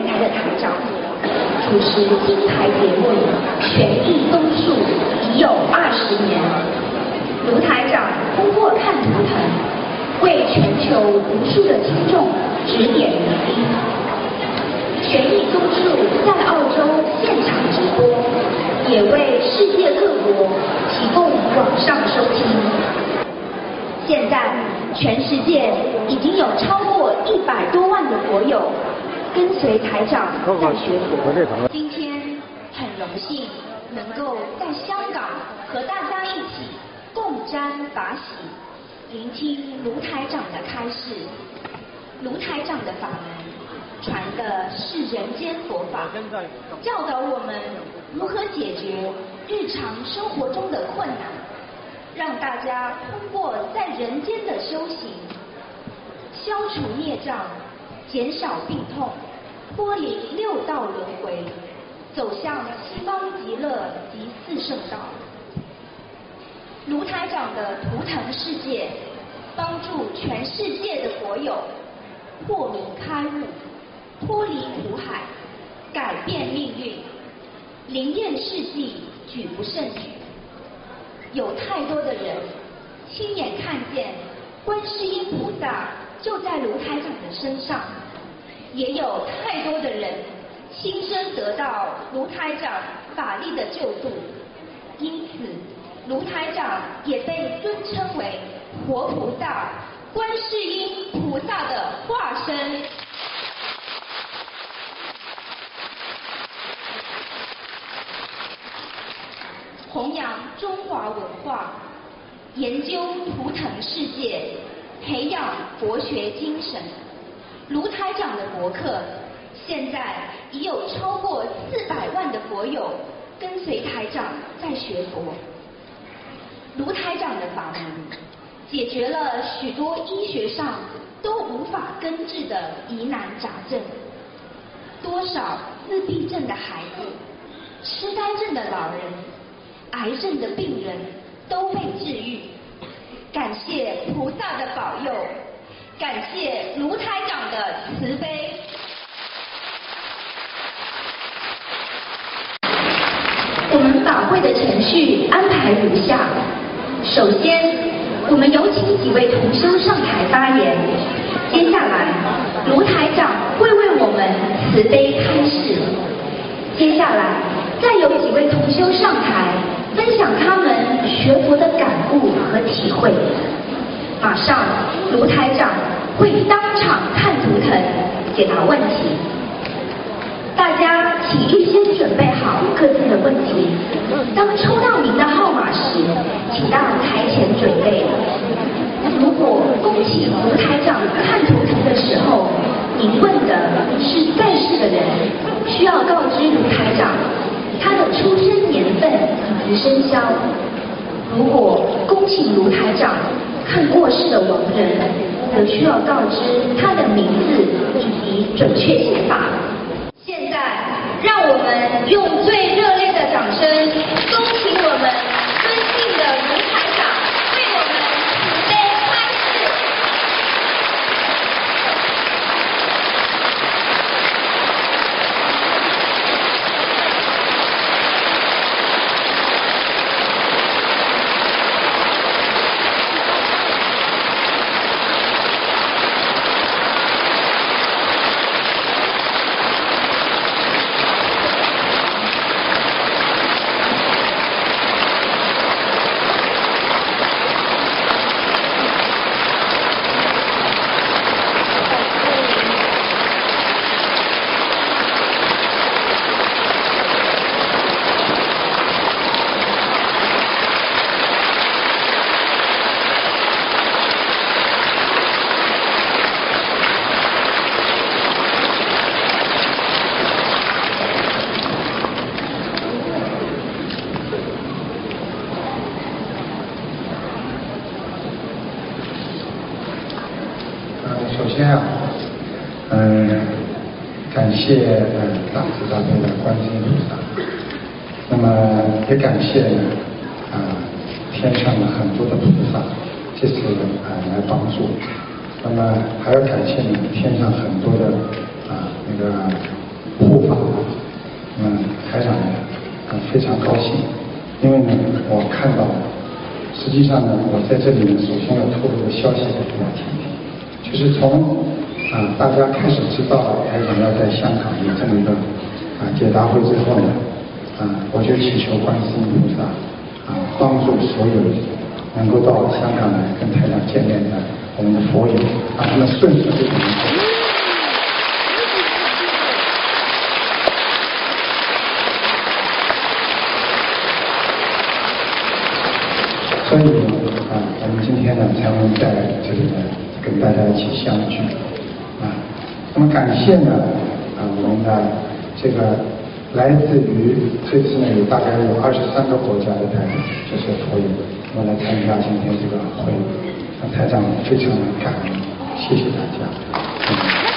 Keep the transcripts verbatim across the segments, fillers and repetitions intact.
台的台长，主持金牌节目《权益综述》已有二十年。卢台长通过看图腾，为全球无数的听众指点迷津。权益综述在澳洲现场直播，也为世界各国提供网上收听。现在，全世界已经有超过一百多万的佛友跟随台长在学佛。今天很荣幸能够在香港和大家一起共沾法喜，聆听卢台长的开示。卢台长的法门传的是人间佛法，教导我们如何解决日常生活中的困难，让大家通过在人间的修行，消除孽障，减少病痛，脱离六道轮回，走向西方极乐及四圣道。卢台长的图腾世界，帮助全世界的佛友破迷开悟，脱离苦海，改变命运，灵验事迹举不胜举。有太多的人亲眼看见观世音菩萨就在卢台长的身上，也有太多的人亲身得到卢台长法力的救度，因此卢台长也被尊称为活菩萨、观世音菩萨的化身。弘扬中华文化，研究图腾世界，培养佛学精神。卢台长的博客现在已有超过四百万的佛友跟随台长在学佛。卢台长的法门解决了许多医学上都无法根治的疑难杂症，多少自闭症的孩子、痴呆症的老人、癌症的病人都被治愈。感谢菩萨的保佑，感谢卢台长的慈悲。我们法会的程序安排如下：首先，我们有请几位同修上台发言。接下来，卢台长会为我们慈悲开示。接下来，再有几位同修上台分享他们学佛的感悟和体会。马上，卢台长会当场看图腾，解答问题。大家请预先准备好各自的问题。当抽到您的号码时，请到台前准备。如果恭请卢台长看图腾的时候，您问的是在世的人，需要告知卢台长他的出生年份以及生肖。如果恭请卢台长看过世的亡人，则需要告知他的名字以及准确写法。现在，让我们用最热烈的掌声，恭请我们尊敬的卢台长为我们慈悲开示。 首先啊，嗯、呃，感谢呃大慈大悲的观世音菩萨，那么也感谢呢啊、呃、天上的很多的菩萨这次啊、呃、来帮助，那么还要感谢呢天上很多的啊、呃、那个护法，嗯，台长呢，呃，非常高兴，因为呢，我看到，实际上呢，我在这里呢，首先要透露个消息给大家听听，就是从啊、呃、大家开始知道台长要在香港有这么一个啊、呃、解答会之后呢，啊、呃，我就祈求观世音菩萨啊、呃、帮助所有能够到香港来跟台长见面的我们的佛友，让他们顺利这个。所以啊，我们今天呢才能在这里呢跟大家一起相聚啊。那么感谢呢啊，我们的这个来自于这次呢有大概有二十三个国家的台长，就是佛友，我来参加今天这个会，那台长非常的感恩，谢谢大家。嗯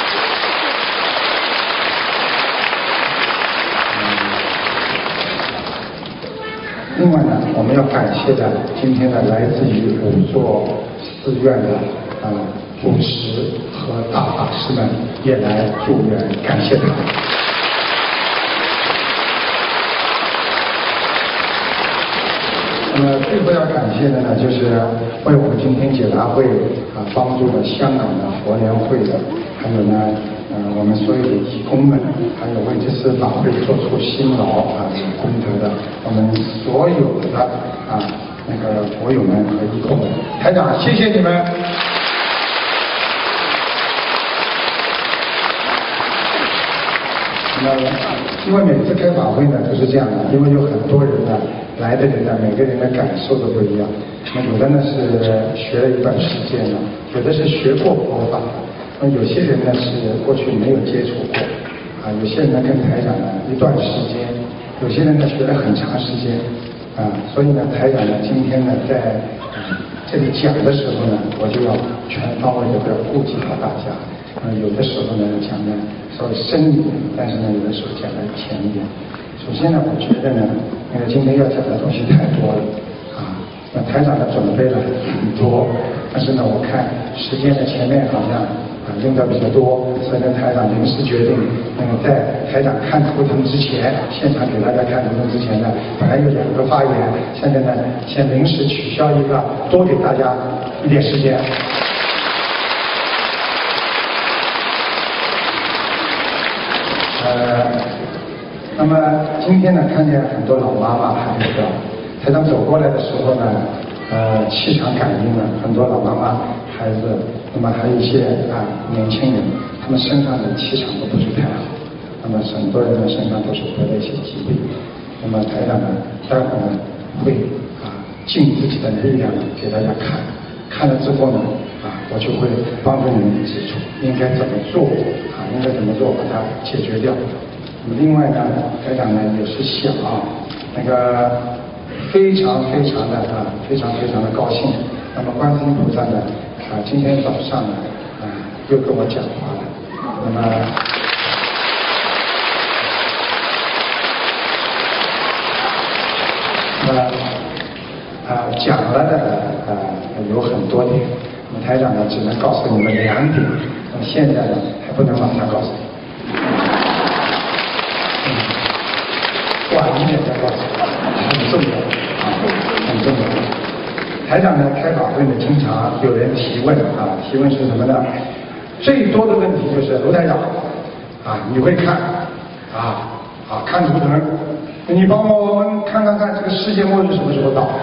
另外呢，我们要感谢的今天的来自于五座寺院的呃主持和大法师们也来助缘，感谢他们。那么最后要感谢的呢，就是为我们今天解答会啊、呃、帮助了香港的佛联会的，还有呢。呃，我们所有的义工们，还有为这次法会做出辛劳啊、有功德的，我们所有的啊那个佛友们和义工们，台长，谢谢你们。那因为每次开法会呢都是这样的，因为有很多人呢来的人呢，每个人的感受都不一样。那有的呢是学了一段时间了，有的是学过佛法。那有些人呢是过去没有接触过，啊，有些人呢跟台长呢一段时间，有些人呢学了很长时间，啊，所以呢台长呢今天呢在、嗯、这里讲的时候呢，我就要全方位的要顾及到大家，啊，有的时候呢讲的稍微深一点，但是呢有的时候讲的浅一点。首先呢，我觉得呢，那个今天要讲的东西太多了，啊，那台长呢准备了很多，但是呢我看时间的前面好像。啊，用的比较多，所以呢，台长临时决定，那么在台长看图腾之前，现场给大家看图腾之前呢，本来有两个发言，现在呢，先临时取消一个，多给大家一点时间。呃，那么今天呢，看见很多老妈妈还有个台长走过来的时候呢，呃，气场感应呢，很多老妈妈孩子。那么还有一些啊年轻人，他们身上的气场都不是太好，那么很多人的身上都是得了一些疾病。那么台长呢，待会儿呢会啊尽自己的力量给大家看，看了之后呢啊，我就会帮助你们指出应该怎么做啊，应该怎么做把它解决掉。那么另外呢，台长呢也是想啊那个非常非常的啊非常非常的高兴。那么观世音菩萨呢？啊，今天早上呢，啊，又跟我讲话了。那么，那么啊，讲了的啊有很多点。那么台长呢，只能告诉你们两点。那么现在呢，还不能马上告诉你。嗯，晚一点再告诉你，很重要啊，很重要。台长呢开法会呢，经常有人提问啊，提问是什么呢？最多的问题就是卢台长啊，你会看啊啊看图腾，你帮我们看看看这个世界末日什么时候到？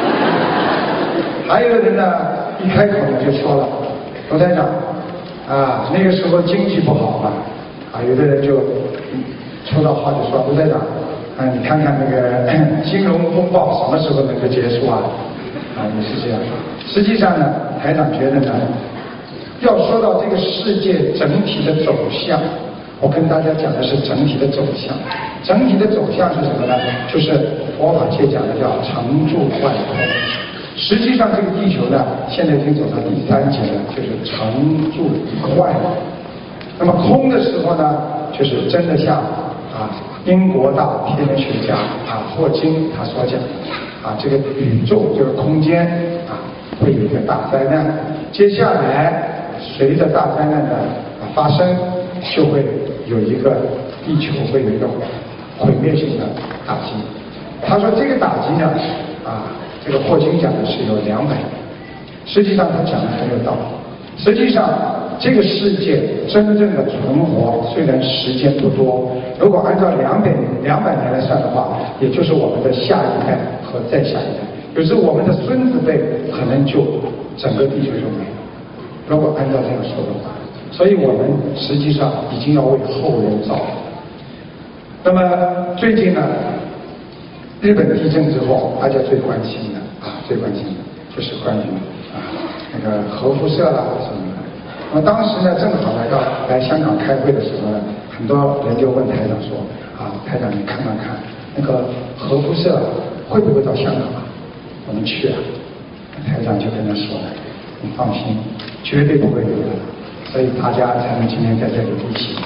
还有的人呢，一开口呢就说了，卢台长啊，那个时候经济不好嘛，啊，有的人就抽到话就说，卢台长啊，你看看那个金融风暴什么时候能够结束啊？啊，也是这样。实际上呢，台长觉得呢，要说到这个世界整体的走向，我跟大家讲的是整体的走向。整体的走向是什么呢？就是佛法界讲的叫常住坏空。实际上这个地球呢，现在已经走到第三节了，就是常住坏了。那么空的时候呢，就是真的像啊英国大天文学家啊霍金他所讲。啊，这个宇宙这个空间啊，会有一个大灾难。接下来，随着大灾难的、啊、发生，就会有一个地球会有一个毁灭性的打击。他说这个打击呢，啊，这个霍金讲的是有两百年，实际上他讲的很有道理。实际上，这个世界真正的存活虽然时间不多，如果按照两百两百年来算的话，也就是我们的下一代和再下一代，有时我们的孙子辈可能就整个地球就没了。如果按照这样说的话，所以我们实际上已经要为后人造福。那么最近呢，日本地震之后，大家最关心的啊，最关心的就是关于啊那个核辐射啦什么的。那么当时呢，正好呢要来香港开会的时候呢，很多人就问台长说啊，台长你看看看，那个核辐射会不会到香港啊？我们去啊。台长就跟他说了，你放心，绝对不会有的。所以大家才能今天在这里一起。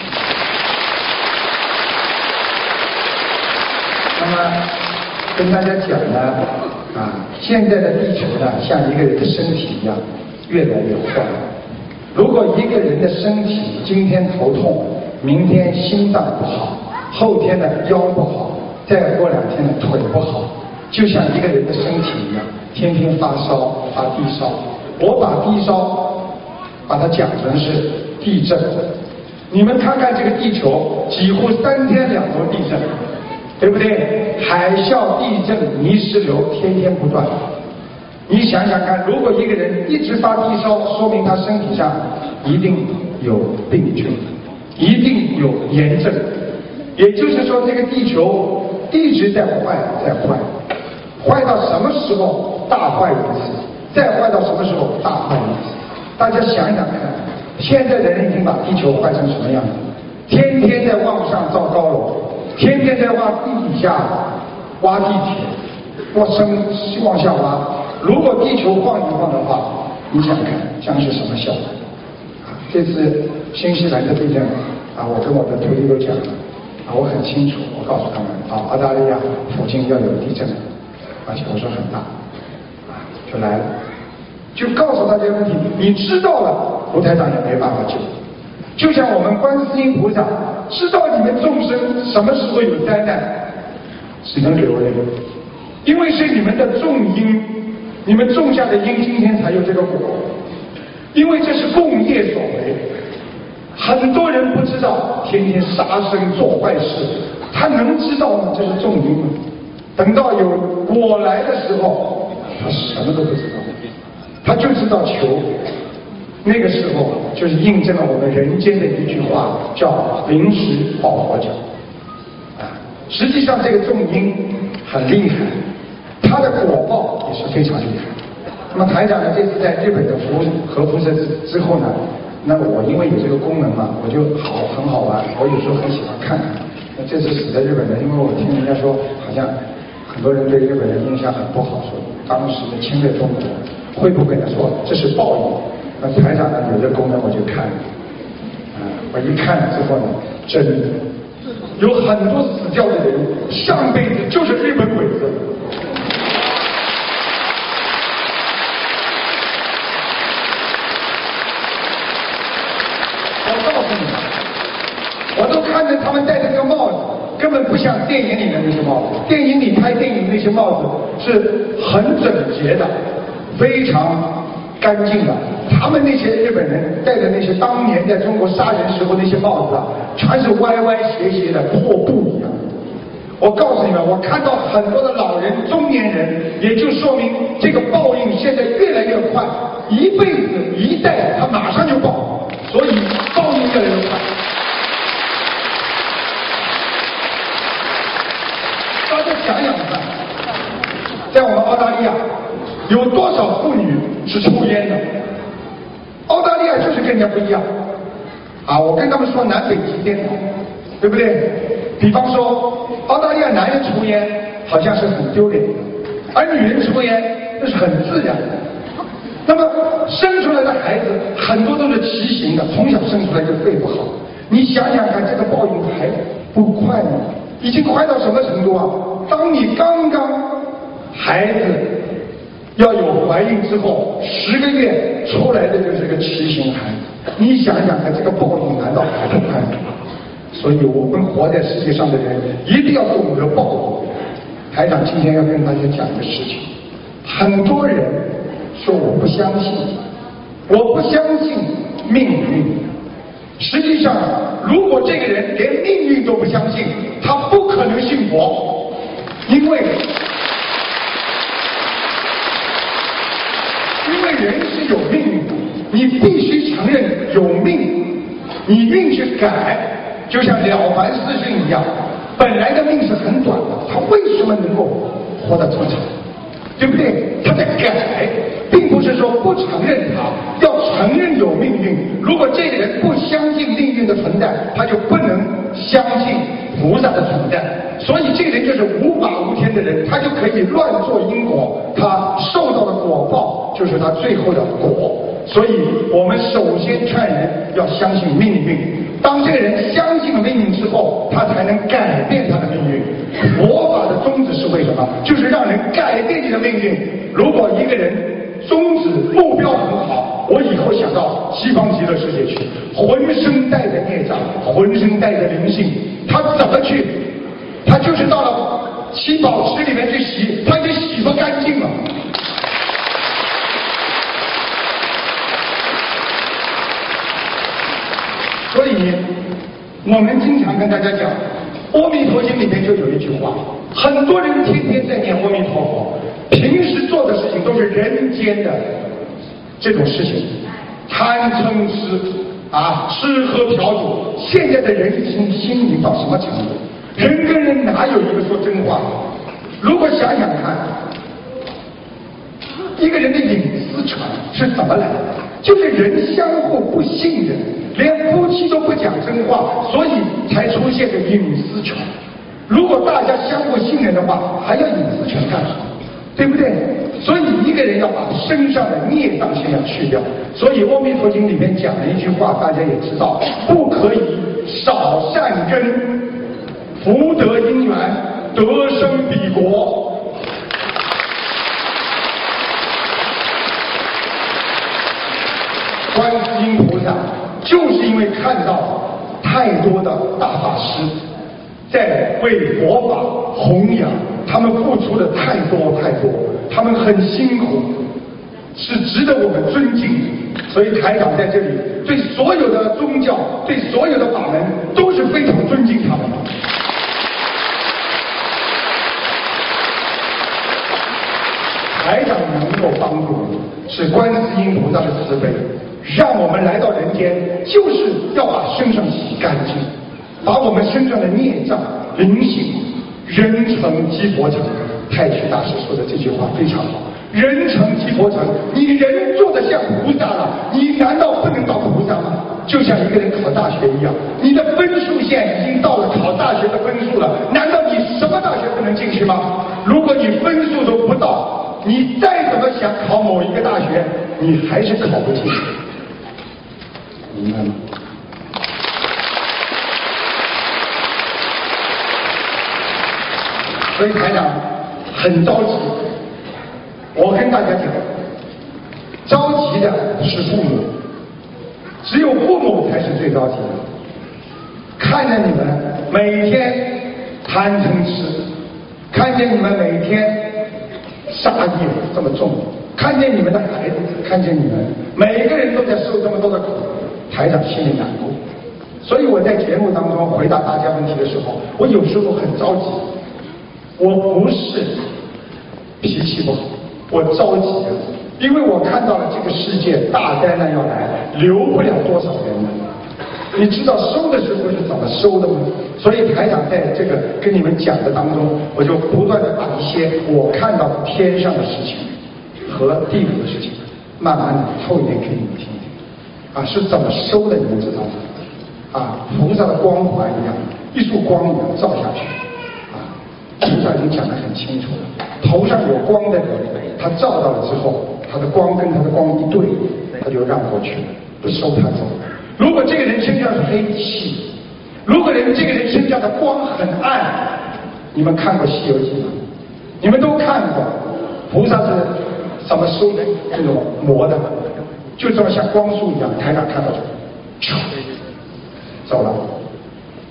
那么跟大家讲呢，啊，现在的地球呢，像一个人的身体一样，越来越坏。如果一个人的身体今天头痛，明天心脏不好，后天呢腰不好，再过两天呢腿不好，就像一个人的身体一样，天天发烧发低烧。我把低烧把它讲成是地震。你们看看这个地球，几乎三天两头地震，对不对？海啸、地震、泥石流天天不断。你想想看，如果一个人一直发低烧，说明他身体上一定有病菌，一定有炎症。也就是说，这个地球一直在坏，在坏，坏到什么时候大坏一次，再坏到什么时候大坏一次。大家想想看，现在的人已经把地球坏成什么样子？天天在往上造高楼，天天在挖地底下挖地铁，往深往下挖。如果地球晃一晃的话，你想看将是什么效果？啊，这次新西兰的地震啊，我跟我的徒弟都讲了啊，我很清楚，我告诉他们啊，澳大利亚附近要有地震，而且我说很大，啊，就来了。就告诉大家问题，你知道了，卢台长也没办法救。就像我们观世音菩萨知道你们众生什么时候有灾难，只能流泪，因为是你们的种因，你们种下的因，今天才有这个果，因为这是共业所为。很多人不知道，天天杀生做坏事，他能知道吗？这是种因吗？等到有果来的时候，他什么都不知道。他就知道求，那个时候就是印证了我们人间的一句话，叫临时抱佛脚。啊，实际上这个种因很厉害，它的果报也是非常厉害。那么台长呢，这次在日本的服务核辐射之后呢，那我因为有这个功能嘛，我就好很好玩，我有时候很喜欢看看。那这次死的日本人，因为我听人家说，好像很多人对日本人印象很不好，说当时的侵略中国。会不会说这是报应？那台长呢有这功能，我就看，啊，我一看之后呢，真的有很多死掉的人，上辈子就是日本鬼子。我告诉你们，我都看着他们戴着这个帽子，根本不像电影里的那些帽子。电影里拍电影那些帽子是很整洁的。非常干净的，他们那些日本人戴的那些当年在中国杀人时候那些帽子啊，全是歪歪斜斜的破布一样。我告诉你们，我看到很多的老人、中年人，也就说明这个报应现在越来越快，一辈子一代他马上就报，所以报应越来越快。大家想想看，在我们澳大利亚。有多少妇女是抽烟的？澳大利亚就是跟人家不一样啊！我跟他们说南北极颠倒，对不对？比方说，澳大利亚男人抽烟好像是很丢脸的，而女人抽烟那是很自然的。那么生出来的孩子很多都是畸形的，从小生出来就肺不好。你想想看，这个报应还不快吗？已经快到什么程度啊？当你刚刚孩子要有怀孕之后，十个月出来的就是个畸形孩子。你想想看，这个报应难道还不快吗？ 所以我们活在世界上的人一定要懂得报复。台长今天要跟大家讲一个事情，很多人说我不相信，我不相信命运。实际上，如果这个人连命运都不相信，他不可能信佛，因为因为人是有命运的，你必须承认有命，你运去改，就像了凡四训一样，本来的命是很短的，他为什么能够活得这么长？对不对？他在改，并不是说不承认他，要承认有命运。如果这个人不相信命运的存在，他就不能相信菩萨的存在。所以这个人就是无法无天的人，他就可以乱做因果，他受到的果报就是他最后的果。所以我们首先劝人要相信命运。当这个人相信了命运之后，他才能改变他的命运。佛法的宗旨是为什么？就是让人改变你的命运。如果一个人宗旨目标很好，我以后想到西方极乐世界去，浑身带着业障，浑身带着灵性，他怎么去？他就是到了七宝池里面去洗，他已经洗不干净了。所以我们经常跟大家讲，阿弥陀经里面就有一句话，很多人天天在念阿弥陀佛，平时做的事情都是人间的这种事情，贪嗔痴啊，吃喝嫖赌。现在的人已经心灵到什么程度？人跟人哪有一个说真话？如果想想看，一个人的隐私权是怎么来的？就是人相互不信任，连夫妻都不讲真话，所以才出现个隐私权。如果大家相互信任的话，还要隐私权干什么？对不对？所以一个人要把身上的孽障先要去掉。所以《阿弥陀经》里面讲了一句话，大家也知道，不可以少善根，福德因缘，得生彼国。观世音菩萨就是因为看到太多的大法师在为佛法弘扬，他们付出的太多太多，他们很辛苦，是值得我们尊敬。所以台长在这里对所有的宗教，对所有的法门都是非常尊敬他们的。台长能够帮助你，是观世音菩萨的慈悲，让我们来到人间，就是要把身上洗干净，把我们身上的孽障、灵性，人成即佛成。太虚大师说的这句话非常好，人成即佛成，你人做得像菩萨了，你难道不能当菩萨吗？就像一个人考大学一样，你的分数线已经到了考大学的分数了，难道你什么大学不能进去吗？如果你分数都不到，你再怎么想考某一个大学，你还是考不进去。明白吗？所以台长很着急，我跟大家讲，着急的是父母，只有父母才是最着急的。看着你们每天贪嗔痴，看见你们每天杀业这么重，看见你们的孩子，看见你们每个人都在受这么多的苦，台长心里难过。所以我在节目当中回答大家问题的时候，我有时候很着急。我不是脾气不好，我着急，因为我看到了这个世界大灾难要来，留不了多少人了。你知道收的时候是怎么收的吗？所以台长在这个跟你们讲的当中，我就不断的把一些我看到天上的事情和地府的事情，慢慢的透一点给你们听听。啊，是怎么收的，你们知道吗？啊，菩萨的光环一样，一束光一样照下去。菩萨已经讲得很清楚了，头上有光的人，他照到了之后，他的光跟他的光一对，他就让过去了，不收他走。如果这个人身上是黑气，如果人这个人身上的光很暗，你们看过《西游记》吗？你们都看过，菩萨是怎么收这种魔的？就这么像光束一样，台上看到就，走了。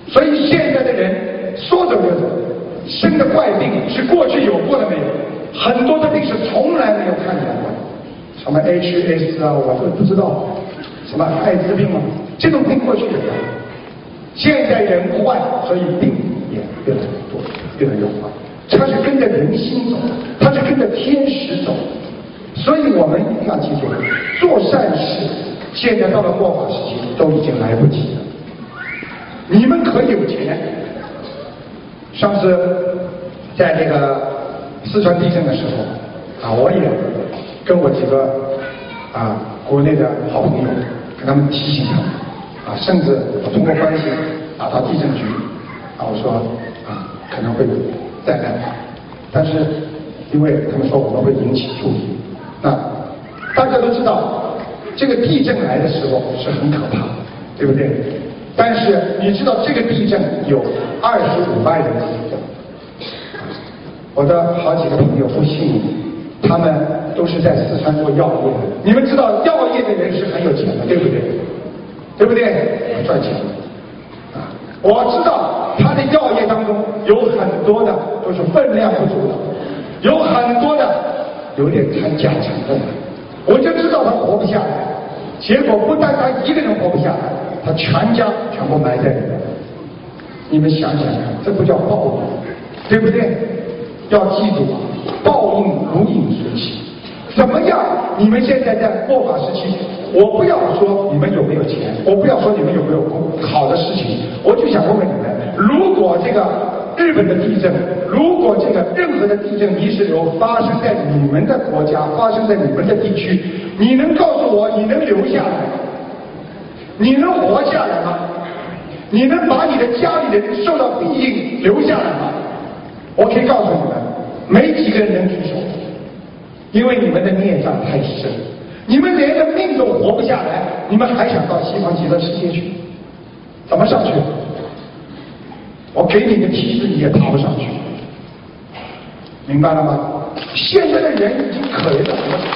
所以现在的人说走就走，生的怪病是过去有过的没有，很多的病是从来没有看见过，什么 H S 啊，我都不知道，什么艾滋病啊，这种病过去有的。现在人坏，所以病也越来越多，越来越坏。它是跟着人心走，它是跟着天时走。所以我们一定要记住，做善事，现在到了末法时期都已经来不及了。你们可以有钱。上次在这个四川地震的时候啊，我也跟我几个啊国内的好朋友跟他们提醒他们啊，甚至我通过关系打到地震局啊，我说啊可能会有灾难，但是因为他们说我们会引起注意，那大家都知道这个地震来的时候是很可怕的，对不对？但是你知道这个地震有二十五万人死，我的好几个朋友不信你，他们都是在四川做药业的。你们知道药业的人是很有钱的，对不对？对不对？赚钱啊！我知道他的药业当中有很多的都是分量不足的，有很多的有点掺假成分的，我就知道他活不下来。结果不但他一个人活不下来，他全家全部埋在里面。你们想想看，这不叫报应，对不对？要记住，报应如影随形。怎么样？你们现在在末法时期，我不要说你们有没有钱，我不要说你们有没有好的事情，我就想问问你们：如果这个日本的地震，如果这个任何的地震泥石流发生在你们的国家，发生在你们的地区，你能告诉我你能留下来？你能活下来吗？你能把你的家里人受到庇应留下来吗？我可以告诉你们，没几个人能举手，因为你们的孽障太深，你们连个命都活不下来，你们还想到西方极乐世界去？怎么上去？我给你个梯子，你也爬不上去，明白了吗？现在的人已经可怜的不行，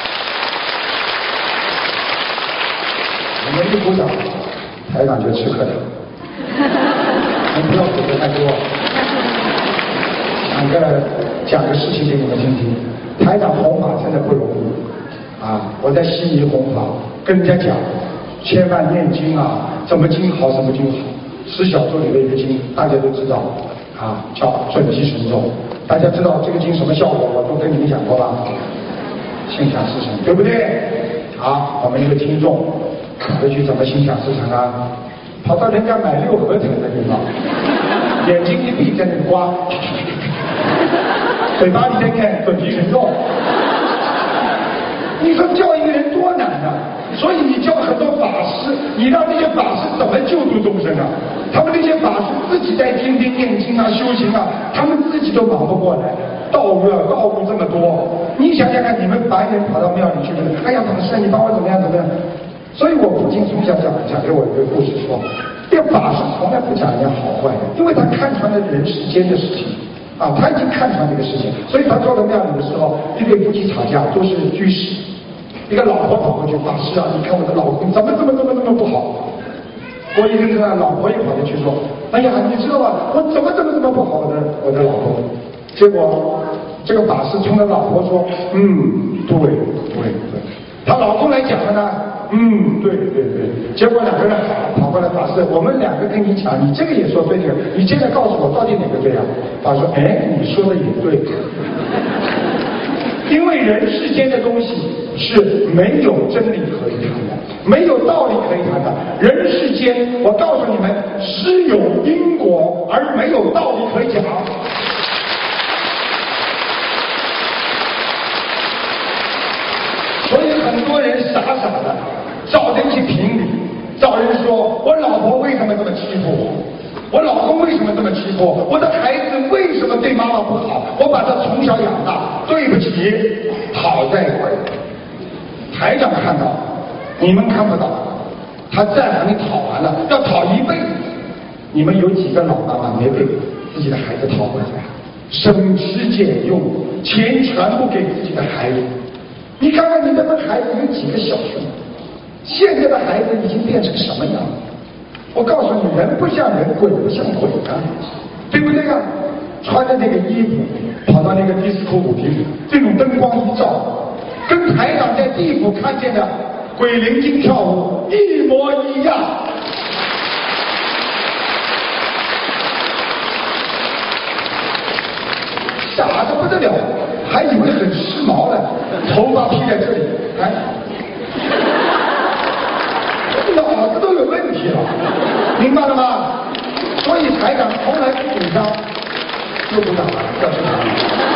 我们一鼓掌，台长就吃课了。你不要鼓得太多。讲个讲个事情给你们听听。台长弘法真的不容易啊！我在悉尼弘法，跟人家讲，千万念经啊，怎么经好，什么经好。十小咒里的一个经，大家都知道啊，叫准提神咒。大家知道这个经什么效果？我都跟你们讲过了，心想事成，对不对？好，我们一个听众回去怎么心想事成啊？跑到人家买六合彩的地方，眼睛一闭在那里刮，嘴巴里在念准提神咒。你说教一个人多难啊！所以你教很多法师，你让那些法师怎么救度众生啊？他们那些法师自己在天天念经啊、修行啊，他们自己都忙不过来，道路啊、道路这么多，你想想看，你们白人跑到庙里去问，哎呀，老师，你帮我怎么样怎么样？所以我父亲从小讲讲给我一个故事说，这个法师从来不讲人家好坏的，因为他看穿了人世间的事情啊，他已经看穿这个事情，所以他坐到庙里的时候，一对夫妻吵架，都是居士。一个老婆跑过去，法师啊，你看我的老公怎么怎么怎么怎么不好。过一阵子呢，老婆也跑过去说，哎呀，你知道吧，我怎么怎么怎么不好，我的我的老公。结果这个法师冲着老婆说，嗯，对对对。她老公来讲了呢，嗯，对对对。结果两个人跑过来，法师，我们两个跟你讲，你这个也说对的，你现在告诉我到底哪个对啊？法师说，哎，你说的也对。因为人世间的东西是没有真理可以谈的，没有道理可以谈的。人世间，我告诉你们，只有因果，而没有道理可以讲。所以很多人傻傻的找人去评理，找人说我老婆为什么这么欺负我，我老公为什么这么欺负我，我的孩子为什么对妈妈不好，我把他从小养大，对不起，好在会台长看到，你们看不到，他再和你讨完了，要讨一辈子。你们有几个老妈妈没被自己的孩子讨回来？省吃俭用，钱全部给自己的孩子。你看看你们的孩子有几个孝顺？现在的孩子已经变成什么样了？ 我告诉你，人不像人，鬼不像鬼啊，对不对啊？穿着那个衣服跑到那个迪斯科舞厅，这种灯光一照，跟台长在地府看见的鬼灵精跳舞一模一样。傻得不得了，还以为很时髦呢，头发披在这里，哎，脑子都有问题了，明白了吗？所以台长从来不主张又鼓掌了，要去哪里？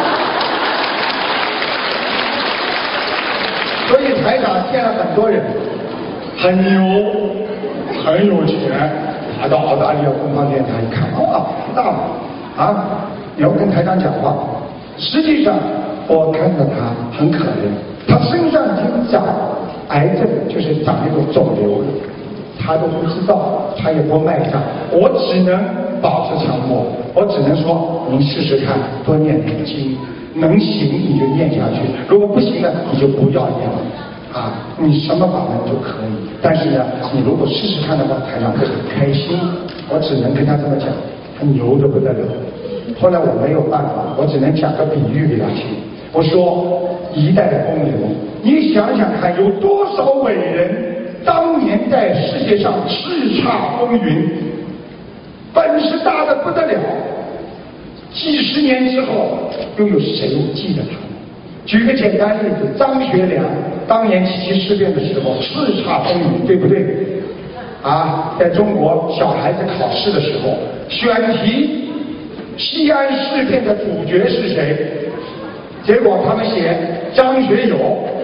所以台长见了很多人，很牛，很有钱，他到澳大利亚东方电台一看，哇，大啊！你要跟台长讲话，实际上我看到他很可怜，他身上已经长癌症，就是长那种肿瘤，他都不知道，他也不卖账，我只能保持沉默，我只能说您试试看，多念点经，能行你就念下去，如果不行呢，你就不要念了。啊，你什么法门就可以，但是呢，你如果试试看的话，台长会很开心。我只能跟他这么讲，他牛得不得了。后来我没有办法，我只能讲个比喻给他听。我说一代风流，你想想看，有多少伟人当年在世界上叱咤风云，本事大得不得了，几十年之后又有谁记得他？举个简单例子，张学良当年七七事变的时候叱咤风云，对不对？啊，在中国小孩子考试的时候，选题西安事变的主角是谁？结果他们写张学友。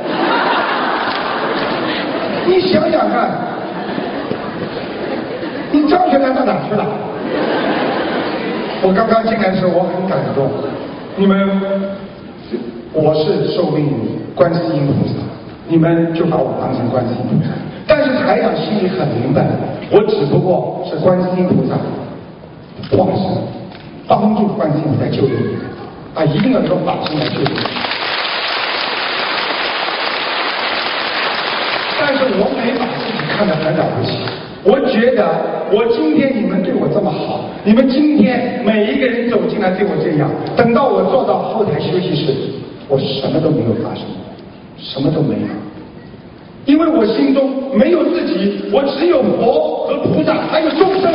你想想看，你张学良到哪去了？我刚刚进来的时候我很感动，你们。我是受命于观世音菩萨，你们就把我当成观世音菩萨。但是台长心里很明白，我只不过是观世音菩萨化身，帮助观世音菩萨救你们啊！一定要用法身来救你们。但是我没把自己看得很了不起，我觉得我今天你们对我这么好，你们今天每一个人走进来对我这样，等到我坐到后台休息室。我什么都没有发生，什么都没有，因为我心中没有自己，我只有佛和菩萨，还有众生。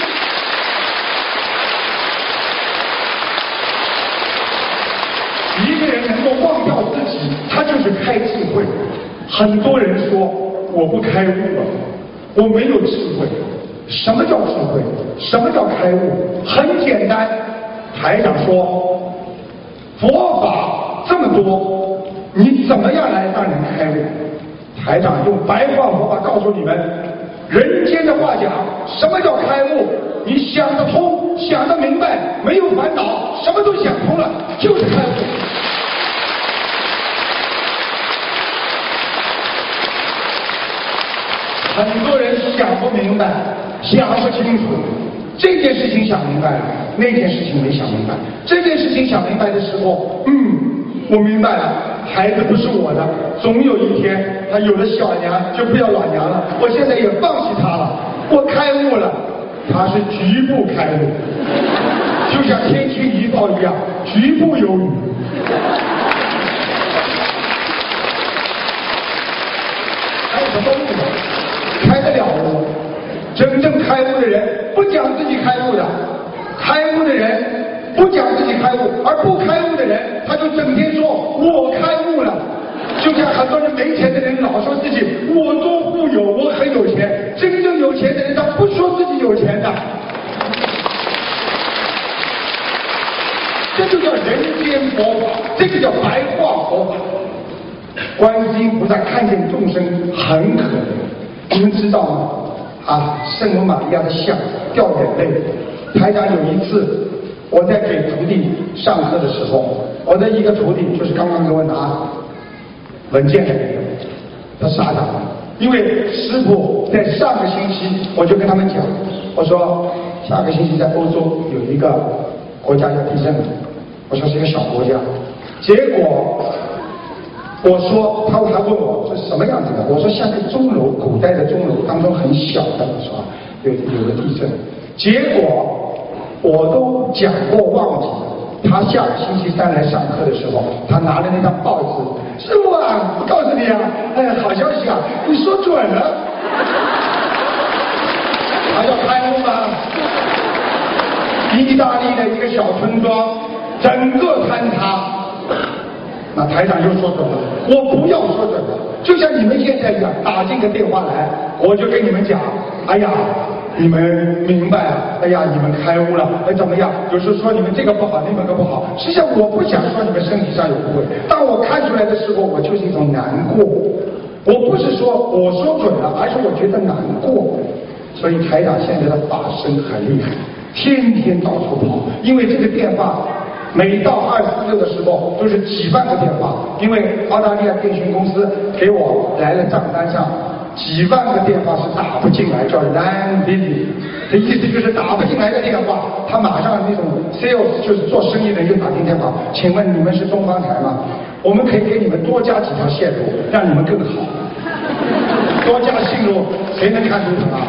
一个人能够忘掉自己，他就是开智慧。很多人说我不开悟了，我没有智慧。什么叫智慧？什么叫开悟？很简单，台长说，佛法这么多，你怎么样来让人开悟？台长用白话佛法告诉你们，人间的话讲，什么叫开悟？你想得通，想得明白，没有烦恼，什么都想通了，就是开悟。很多人想不明白，想不清楚，这件事情想明白了，那件事情没想明白。这件事情想明白的时候，嗯。我明白了，孩子不是我的，总有一天他有了小娘就不要老娘了。我现在也放弃他了，我开悟了，他是局部开悟，就像天气预报一样，局部有雨。开什么悟？开得了悟？真正开悟的人不讲自己开悟的，开悟的人。不讲自己开悟，而不开悟的人，他就整天说我开悟了。就像很多人没钱的人老说自己我多富有，我很有钱。真正有钱的人他不说自己有钱的。这就叫人间佛法，这个叫白话佛法。观世音菩萨看见众生很可怜，你们知道吗？啊，圣母玛利亚的像掉眼泪。台长有一次。我在给徒弟上课的时候，我的一个徒弟就是刚刚给我拿文件的那个，他傻傻的，因为师父在上个星期我就跟他们讲，我说下个星期在欧洲有一个国家要地震了，我说是一个小国家，结果我说他还问我是什么样子的，我说像个钟楼，古代的钟楼当中很小的，我说有有个地震，结果我都讲过忘记了。他下个星期三来上课的时候，他拿了那张报纸，师傅啊，我告诉你啊，哎，好消息啊，你说准了。还要开幕吗？意大利的一个小村庄，整个坍塌。那台长又说准了，我不要说准了，就像你们现在一样，打进个电话来，我就跟你们讲，哎呀，你们明白了，哎呀，你们开悟了，哎，怎么样？有时候说你们这个不好，那个不好，实际上我不想说你们身体上有部位，当我看出来的时候，我就是一种难过。我不是说我说准了，而是我觉得难过。所以台长现在的法身很厉害，天天到处跑，因为这个电话每到二四六的时候都是几万个电话，因为澳大利亚电讯公司给我来了账单上几万个电话是打不进来，叫 line busy， 这意思就是打不进来的电话，他马上那种 sales 就是做生意的又打进电话，请问你们是东方台吗？我们可以给你们多加几条线路，让你们更好。多加线路，谁能看图腾啊？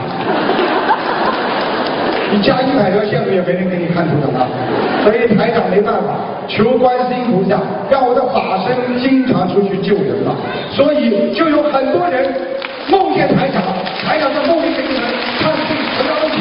你加一百条线路也没人给你看图腾啊！所以台长没办法，求观世音菩萨让我的法身经常出去救人嘛。所以就有很多人梦见台长，台长在梦里给你们看病得到问题，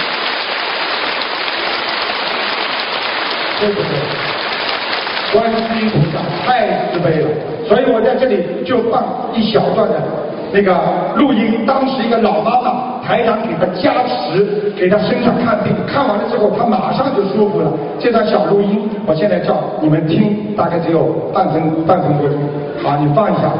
对不对？观世音菩萨太慈悲了，所以我在这里就放一小段的那个录音。当时一个老妈妈，台长给她加持，给她身上看病，看完了之后她马上就舒服了。这段小录音我现在叫你们听，大概只有半分半分多钟。好，你放一下。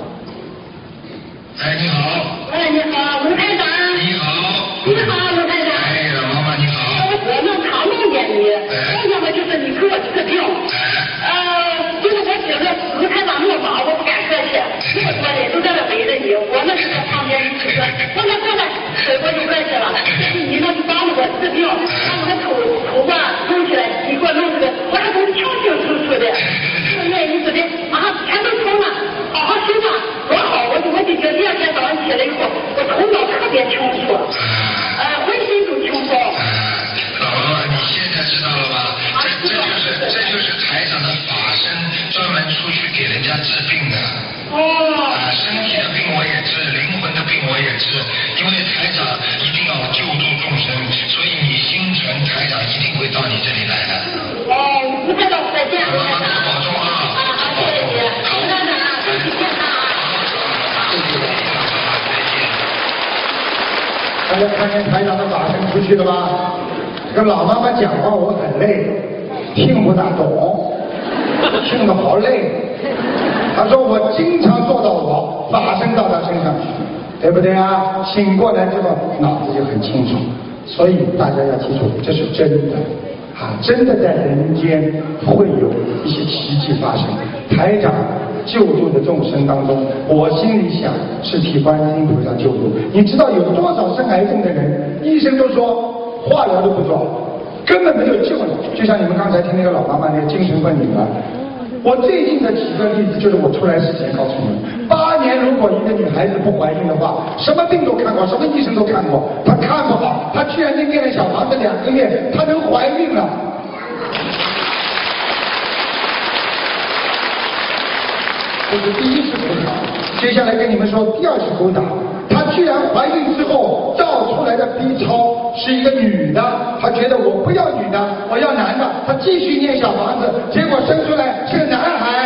哎，你好。 哎，你好，卢台长。 你好。 你好，卢台长。 哎，老妈妈你好。 我能常梦见你，梦见的就是你给我治病。呃，就是我觉得卢台长那么忙，我不敢客气，那么多人都在那围着你，我那是在旁边一直说，我那过来，我就客气了，就是你能帮着我治病，把我的头头发弄起来，你给我弄这个，我这都清清楚楚的，现在你说的啊，全都通了，好好休吧，多好，我就我就觉得第二天早上起来以后，我头脑特别清楚，呃，浑身都轻松。 老妈妈，你现在知道了吧？这这就是这就是台长的法身，专门出去给人家治病的。 哦。 啊，身体的病我也治，灵魂的病我也治，因为台长一定要救助众生，所以你心诚，台长一定会到你这里来的。 哦，卢台长再见，卢台长。 保重啊！ 啊好，谢谢你，卢台长啊，身体健康啊。 谢谢。再见。 大家看见台长的法身出去了吧？跟老妈妈讲话我很累，听不大懂，听得好累。他说我经常做到我法身到他身上去，对不对啊？醒过来之后脑子就很清楚，所以大家要记住，这是真的啊！真的在人间会有一些奇迹发生。台长救助的众生当中，我心里想是替观世音菩萨救助。你知道有多少生癌症的人，医生都说化疗都不做，根本没有救了。就像你们刚才听那个老妈妈那个精神分离了。我最近的几个例子就是我出来之前告诉你们，八年如果一个女孩子不怀孕的话，什么病都看过，什么医生都看过，她看不好，她居然在念了小房子两个月，她能怀孕了。这是第一次狗打，接下来跟你们说第二次狗打，她居然怀孕之后照出来的 B 超是一个女的，她觉得我不要女的，我要男的，她继续念小房子，结果生出来是个男孩，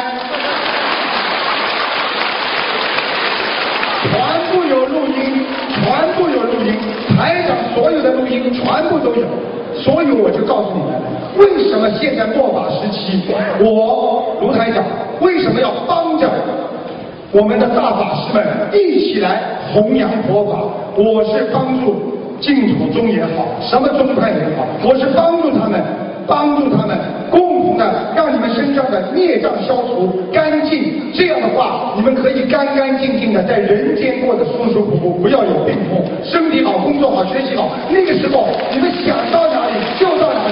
全部有录音，全部有录音，台长所有的录音全部都有，所以我就告诉你们，为什么现在末法时期，我卢台长为什么要帮着我们的大法师们一起来弘扬佛法？我是帮助净土宗也好，什么宗派也好，我是帮助他们，帮助他们共同的让你们身上的孽障消除干净。这样的话，你们可以干干净净的在人间过得舒舒服服，不要有病痛，身体好，工作好，学习好。那个时候，你们想到哪里就到哪里。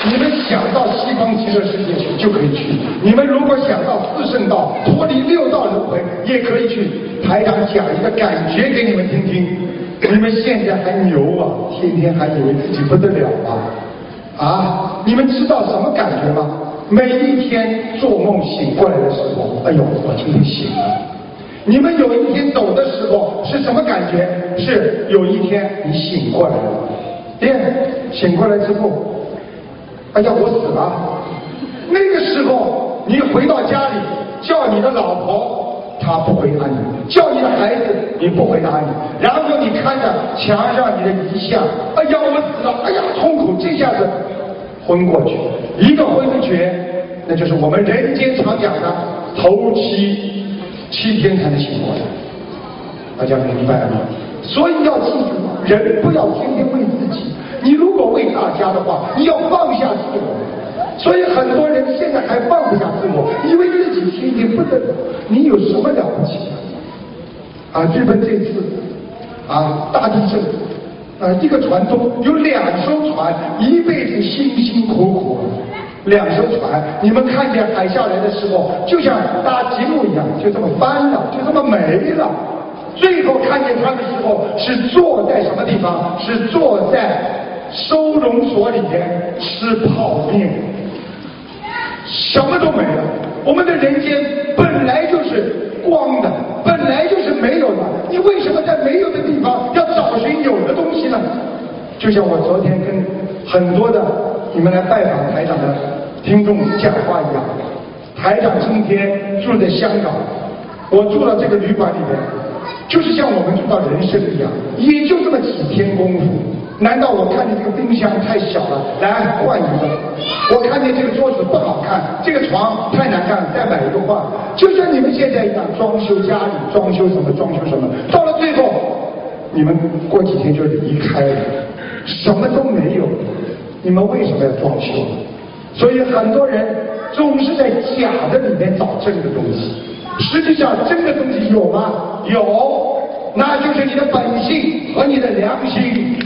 你们想到西方极乐世界去就可以去，你们如果想到四圣道脱离六道轮回也可以去。台长讲一个感觉给你们听听，你们现在还牛啊，天天还以为自己不得了啊啊！你们知道什么感觉吗？每一天做梦醒过来的时候，哎呦，我今天醒了。你们有一天走的时候是什么感觉？是有一天你醒过来了，对，醒过来之后，哎呀，我死了。那个时候你回到家里，叫你的老婆，她不回答你；叫你的孩子，你不回答你。然后你看着墙上你的遗像，哎呀，我死了，哎呀，痛苦，这下子昏过去，一个昏厥，那就是我们人间常讲的头七。七天才能醒过来，大家明白了吗？所以要记住，人不要天天为自己，你如果为大家的话，你要放下自我。所以很多人现在还放不下自我，以为自己天天不得了。你有什么了不起的？啊，日本这次啊大地震，啊一个船中有两艘船，一辈子辛辛苦苦。两艘船，你们看见海下来的时候，就像搭积木一样，就这么翻了，就这么没了。最后看见他们的时候，是坐在什么地方？是坐在收容所里面吃泡面，什么都没了。我们的人间本来就是光的，本来就是没有的，你为什么在没有的地方要找寻有的东西呢？就像我昨天跟很多的你们来拜访台长的听众讲话一样，台长今天住在香港，我住到这个旅馆里面，就是像我们住到人生一样，也就这么几天功夫。难道我看见这个冰箱太小了，来换一个？我看见这个桌子不好看，这个床太难看，再买一个换。就像你们现在一样，装修家里，装修什么，装修什么，到了最后，你们过几天就离开了，什么都没有。你们为什么要装修？所以很多人总是在假的里面找真的东西，实际上真的东西有吗？有，那就是你的本性和你的良心。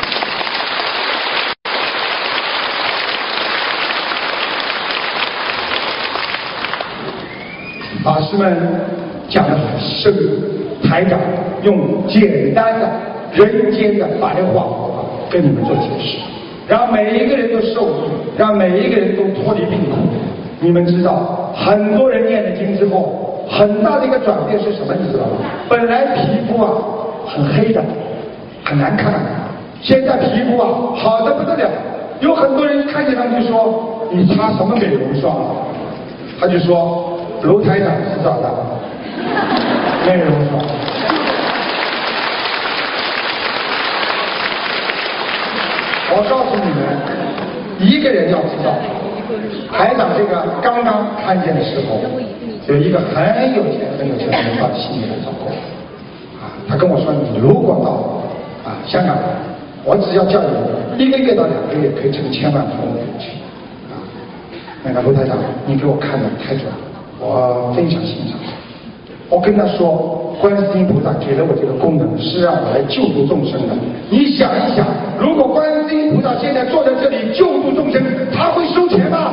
法师们讲得很深，台长用简单的人间的白话跟你们做解释，让每一个人都受益，让每一个人都脱离病苦。你们知道，很多人念了经之后，很大的一个转变是什么？你知道吗？本来皮肤啊很黑的，很难看，现在皮肤啊好的不得了。有很多人看见他们就说：“你擦什么美容霜？”他就说：“卢台长知道的，美容霜。”我告诉你们，一个人要知道，台长这个刚刚看见的时候，有一个很有钱很有钱的人到悉尼来找我，啊，他跟我说，你如果到啊香港，我只要叫你一个月到两个月可以成千万富翁去，啊，那个卢台长，你给我看的太准了，我非常欣赏。我跟他说，观世音菩萨给了我这个功能，是让我来救度众生的。你想一想，如果观世音菩萨现在坐在这里救度众生，他会收钱吗？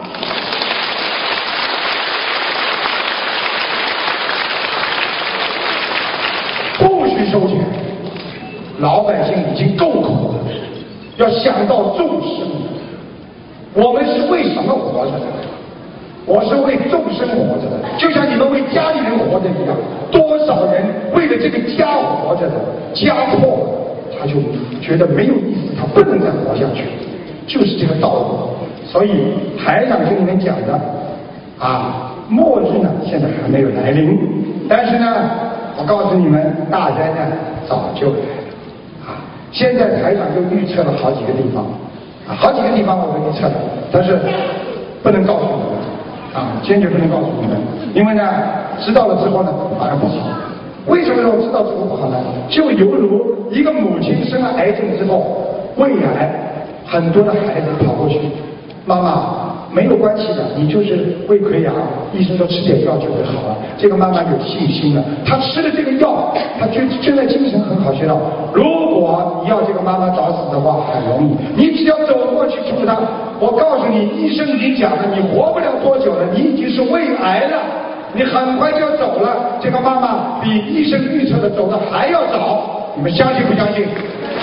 不许收钱，老百姓已经够苦了，要想到众生。我们是为什么活着的？我是为众生活着的，就像你们为家里人活着一样。多少人为了这个家活着的，家破了，他就觉得没有意思，他不能再活下去，就是这个道理。所以台长跟你们讲的啊，末日呢现在还没有来临，但是呢，我告诉你们，大灾难早就来了啊！现在台长就预测了好几个地方啊，好几个地方我都预测了，但是不能告诉你们。啊，坚决不能告诉你们，因为呢，知道了之后呢，反而不好。为什么说知道之后不好呢？就犹如一个母亲生了癌症之后，胃癌，很多的孩子跑过去，妈妈没有关系的，你就是胃溃疡，医生说吃点药就会好了。这个妈妈有信心了，她吃了这个药，她觉现在精神很好，学到，如果你要这个妈妈早死的话，很容易，你只要走过过去扶他。我告诉你，医生已经讲了，你活不了多久了，你已经是胃癌了，你很快就要走了。这个妈妈比医生预测的走的还要早，你们相信不相信？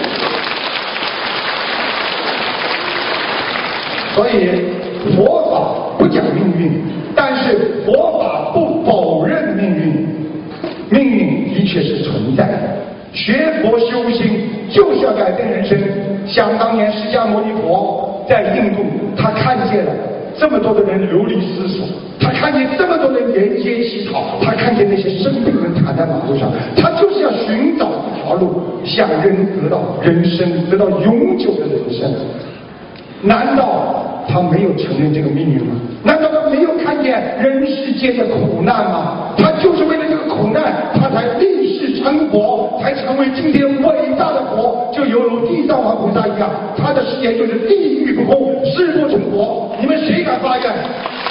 所以佛法不讲命运，但是佛法不否认命运，命运的确是存在的。学佛修心就是要改变人生。想当年释迦牟尼佛在印度，他看见了这么多的人流离失所，他看见这么多人沿街乞讨，他看见那些生病人躺在马路上，他就是要寻找一条路，想人得到人生，得到永久的人生。难道他没有承认这个命运吗？难道他没有看见人世间的苦难吗？他就是为了这个苦难，他才立誓成佛，才成为今天伟大的佛，就犹如地藏王菩萨一样，他的誓言就是地狱不空，誓不成佛。你们谁敢发愿？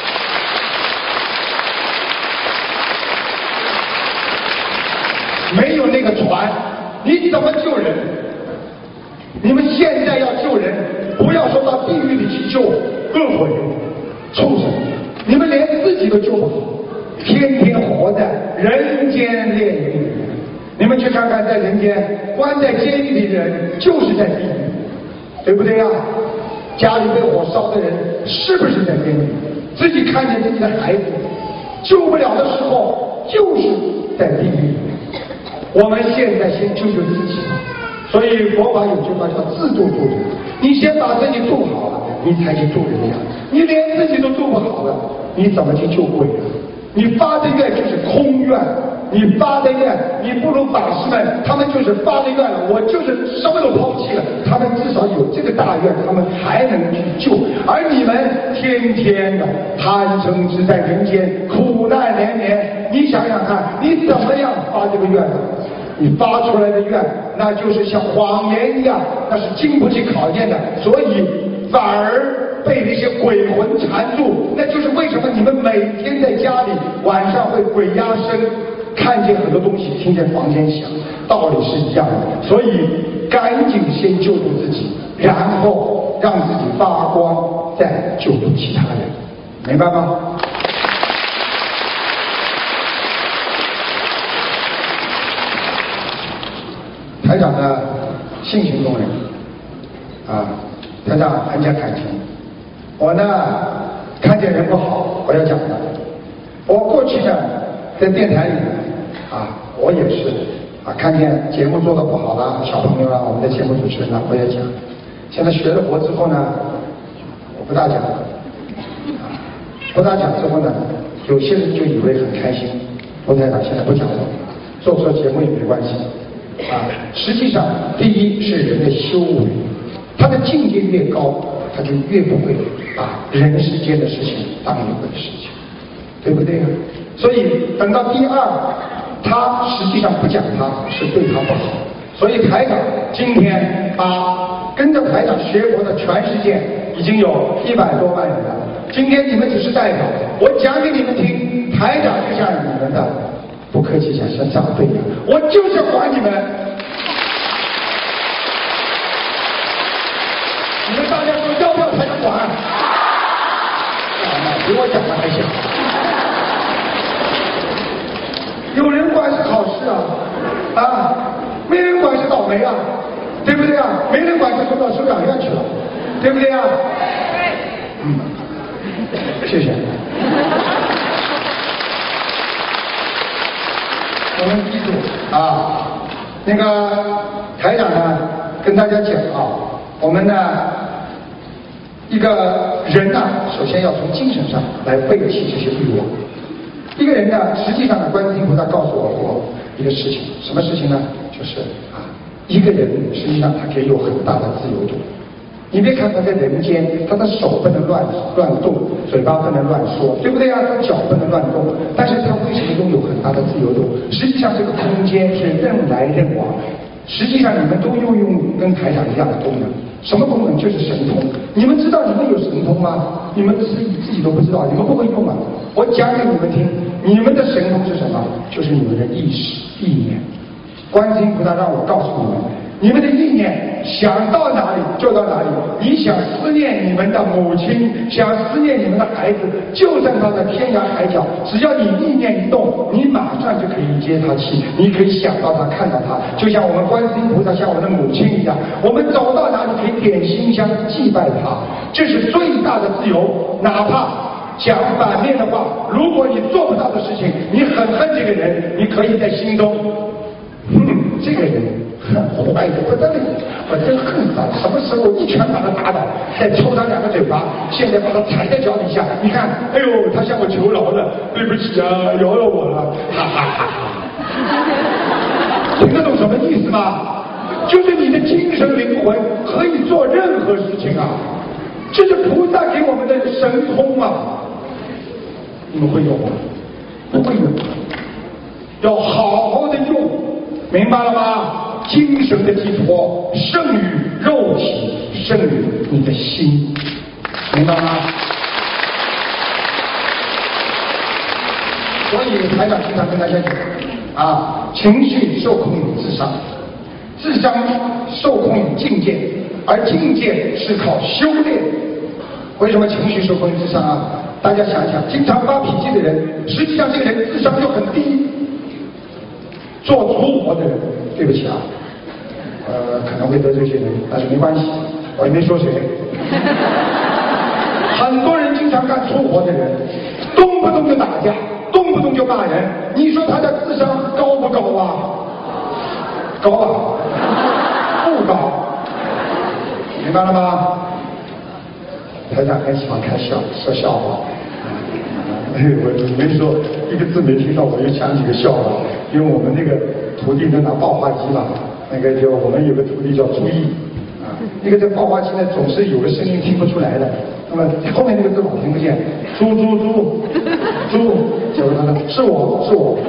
没有那个船，你怎么救人？你们现在要救人，不要说到地狱里去救恶鬼、畜生，你们连自己都救不好，天天活在人间炼狱里。你们去看看，在人间关在监狱里的人，就是在地狱，对不对呀？家里被火烧的人，是不是在监狱？自己看见自己的孩子救不了的时候，就是在地狱。我们现在先救救自己。所以佛法有句话叫自度度人，你先把自己度好了，你才去度人家。你连自己都度不好了，你怎么去救鬼啊？你发的愿就是空愿，你发的愿，你不如法师们，他们就是发的愿了，我就是什么都抛弃了，他们至少有这个大愿，他们还能去救。而你们天天的贪嗔痴在人间，苦难连连，你想想看，你怎么样发这个愿呢？你发出来的愿，那就是像谎言一样，那是经不起考验的，所以反而被那些鬼魂缠住。那就是为什么你们每天在家里晚上会鬼压身，看见很多东西，听见房间响，道理是一样的。所以赶紧先救助自己，然后让自己发光，再救助其他人，明白吗？台长呢，性情中人，啊，台长很讲感情。我呢，看见人不好，我要讲的。我过去呢，在电台里，啊，我也是，啊，看见节目做的不好了，小朋友啊，我们的节目主持人呢，我也讲。现在学了佛之后呢，我不大讲，啊，不大讲之后呢，有些人就以为很开心，罗台长现在不讲了，做不做节目也没关系。啊，实际上，第一是人的修为，他的境界越高，他就越不会把人世间的事情当一回事情，对不对啊？所以等到第二，他实际上不讲他是对他不好。所以台长今天把跟着台长学佛的全世界已经有一百多万人了。今天你们只是代表，我讲给你们听，台长就像你们的。不客气讲，像长辈一样，我就是管你们。你们大家说要不要台长管？比我讲的还行。有人管是好事啊，啊，没人管是倒霉啊，对不对啊？没人管就送到收养院去了，对不对啊？嗯，谢谢。我们记住啊，那个台长呢，跟大家讲啊，我们呢，一个人呢，首先要从精神上来背弃这些欲望。一个人呢，实际上呢，观世音菩萨告诉我我一个事情，什么事情呢？就是啊，一个人实际上他可以有很大的自由度。你别看他在人间，他的手不能乱乱动，嘴巴不能乱说，对不对啊？脚不能乱动，但是他为什么拥有很大的自由度？实际上这个空间是任来任往，实际上你们都拥有跟台长一样的功能。什么功能？就是神通。你们知道你们有神通吗？你们自己自己都不知道，你们不会用啊。我讲给你们听，你们的神通是什么？就是你们的意识、意念。观世音菩萨让我告诉你们， 你们的意念想到哪里就到哪里。你想思念你们的母亲，想思念你们的孩子，就算他在天涯海角，只要你意念一动，你马上就可以接他气，你可以想到他，看到他，就像我们观世音菩萨像我们的母亲一样，我们走到哪里可以点心香祭拜他，这是最大的自由。哪怕讲反面的话，如果你做不到的事情，你很恨这个人，你可以在心中，哼，这个人很坏的不得了，我真恨他，什么时候一拳把他打倒，再抽他两个嘴巴，现在把他踩在脚底下，你看，哎呦，他向我求饶了，对不起啊，饶了我了，哈哈哈哈。听得懂什么意思吗？就是你的精神灵魂可以做任何事情啊，这是菩萨给我们的神通啊。你们会有吗？不会有，要好好的用，明白了吗？精神的寄托胜于肉体，胜于你的心，明白吗？所以台长经常跟大家讲啊，情绪受控于智商，智商受控于境界，而境界是靠修炼。为什么情绪受控于智商啊？大家想想，经常发脾气的人，实际上这个人智商就很低。做粗活的人，对不起啊，呃，可能会得罪些人，但是没关系，我也没说谁。很多人经常干粗活的人，动不动就打架，动不动就骂人，你说他的智商高不高啊？高啊，不高，明白了吗？台长很喜欢开笑说笑话，哎，我没说一个字没听到，我就想起个笑话。因为我们那个徒弟在拿爆花机嘛，那个就我们有个徒弟叫朱毅啊，那个这爆花机呢总是有个声音听不出来的，那么后面那个字老听不见，猪猪猪猪，就是他说是我是我，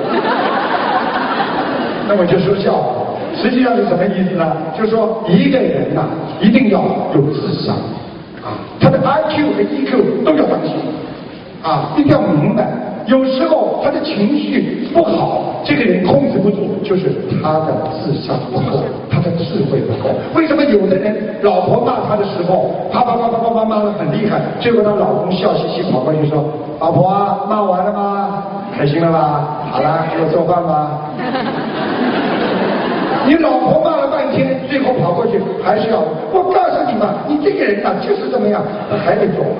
那我就说笑话，实际上是什么意思呢？就是说一个人呐、啊，一定要有智商啊，他的 I Q 和 E Q 都要当心啊，一定要明白。有时候他的情绪不好，这个人控制不住，就是他的智商不够，他的智慧不够。为什么有的人老婆骂他的时候，啪啪啪啪啪啪骂得很厉害，最后他老公笑嘻嘻跑过去说：“老婆啊，骂完了吗？开心了吧？好了，给我做饭吧。”你老婆骂了半天，最后跑过去还是要我告诉你嘛，你这个人啊就是这么样，还得做，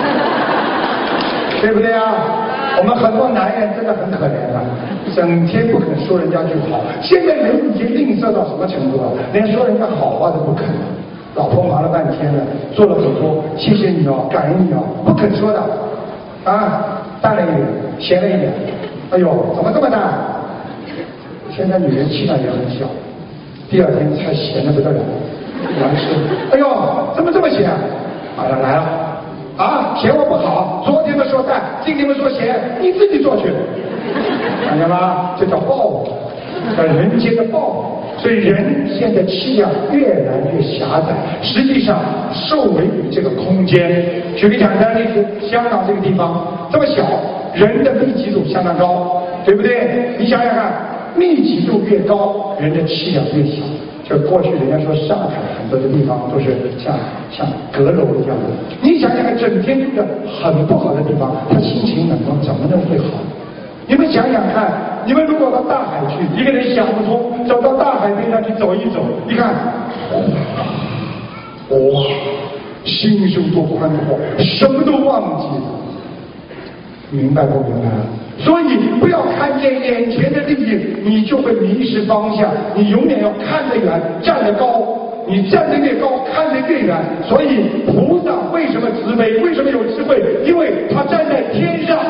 对不对啊？我们很多男人真的很可怜的，整天不肯说人家句好。现在人已经吝啬到什么程度了？连说人家好话都不肯。老婆忙了半天了，做了很多，谢谢你哦，感恩你哦，不肯说的啊，淡了一点，闲了一点。哎呦，怎么这么淡？现在女人气量也很小，第二天才闲得不得了，完事。哎呦，怎么这么闲？马上来了。啊，嫌我不好，昨天们说淡，今天们说咸，你自己做去，看见吗？这叫报复，叫人间的报复。所以人现在气量越来越狭窄，实际上受为于这个空间。举个简单例子，香港这个地方这么小，人的密集度相当高，对不对？你想想看，密集度越高，人的气量越小。就过去人家说上海很多的地方都是像像阁楼一样的，你想想看，整天住着很不好的地方，他心情能够怎么能会好？你们想想看，你们如果到大海去，一个人想不通，走到大海边上去走一走，一看，哇，心胸多宽阔，什么都忘记了，明白不明白？所以不要看见眼前的利益，你就会迷失方向。你永远要看得远，站得高。你站得越高，看得越远。所以菩萨为什么慈悲？为什么有智慧？因为他站在天上。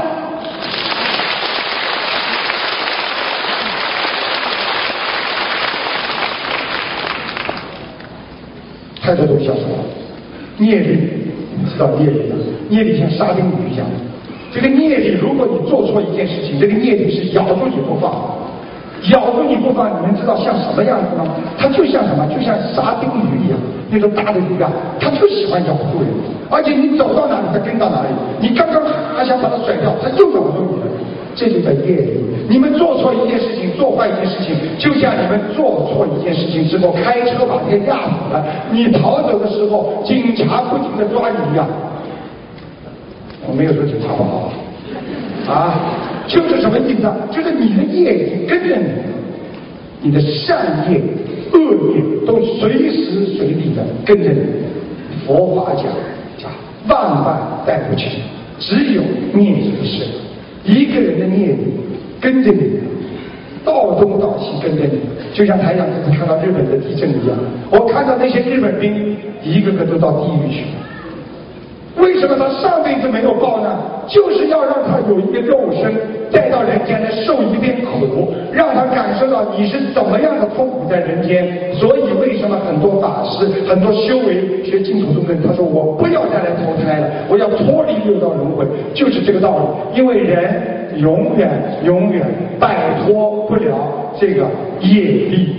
太多东西要说了，业力，你知道业力吗？业力像沙丁鱼一样。这个业力，如果你做错一件事情，这个业力是咬住你不放，咬住你不放，你们知道像什么样子吗？它就像什么？就像沙丁鱼一样，那种大的鱼啊，它就喜欢咬住人，而且你走到哪里，它跟到哪里。你刚刚还想把它甩掉，它又咬住你了，这就叫业力。 你们做错一件事情，做坏一件事情，就像你们做错一件事情之后，开车把人压死了，你逃走的时候，警察不停地抓你一样。我没有说警察不好啊，就是什么意思呢？就是你的业已经跟着你，你的善业、恶业都随时随地的跟着你。佛法讲讲万万带不去，只有念一事。一个人的业力跟着你，到东到西跟着你，就像台长这次看到日本的地震一样，我看到那些日本兵一个个都到地狱去。为什么他上辈子没有报呢？就是要让他有一个肉身再到人间来受一遍苦，让他感受到你是怎么样的痛苦在人间。所以为什么很多法师、很多修为学净土宗的人，他说我不要再来投胎了，我要脱离六道轮回，就是这个道理。因为人永远永远摆脱不了这个业力。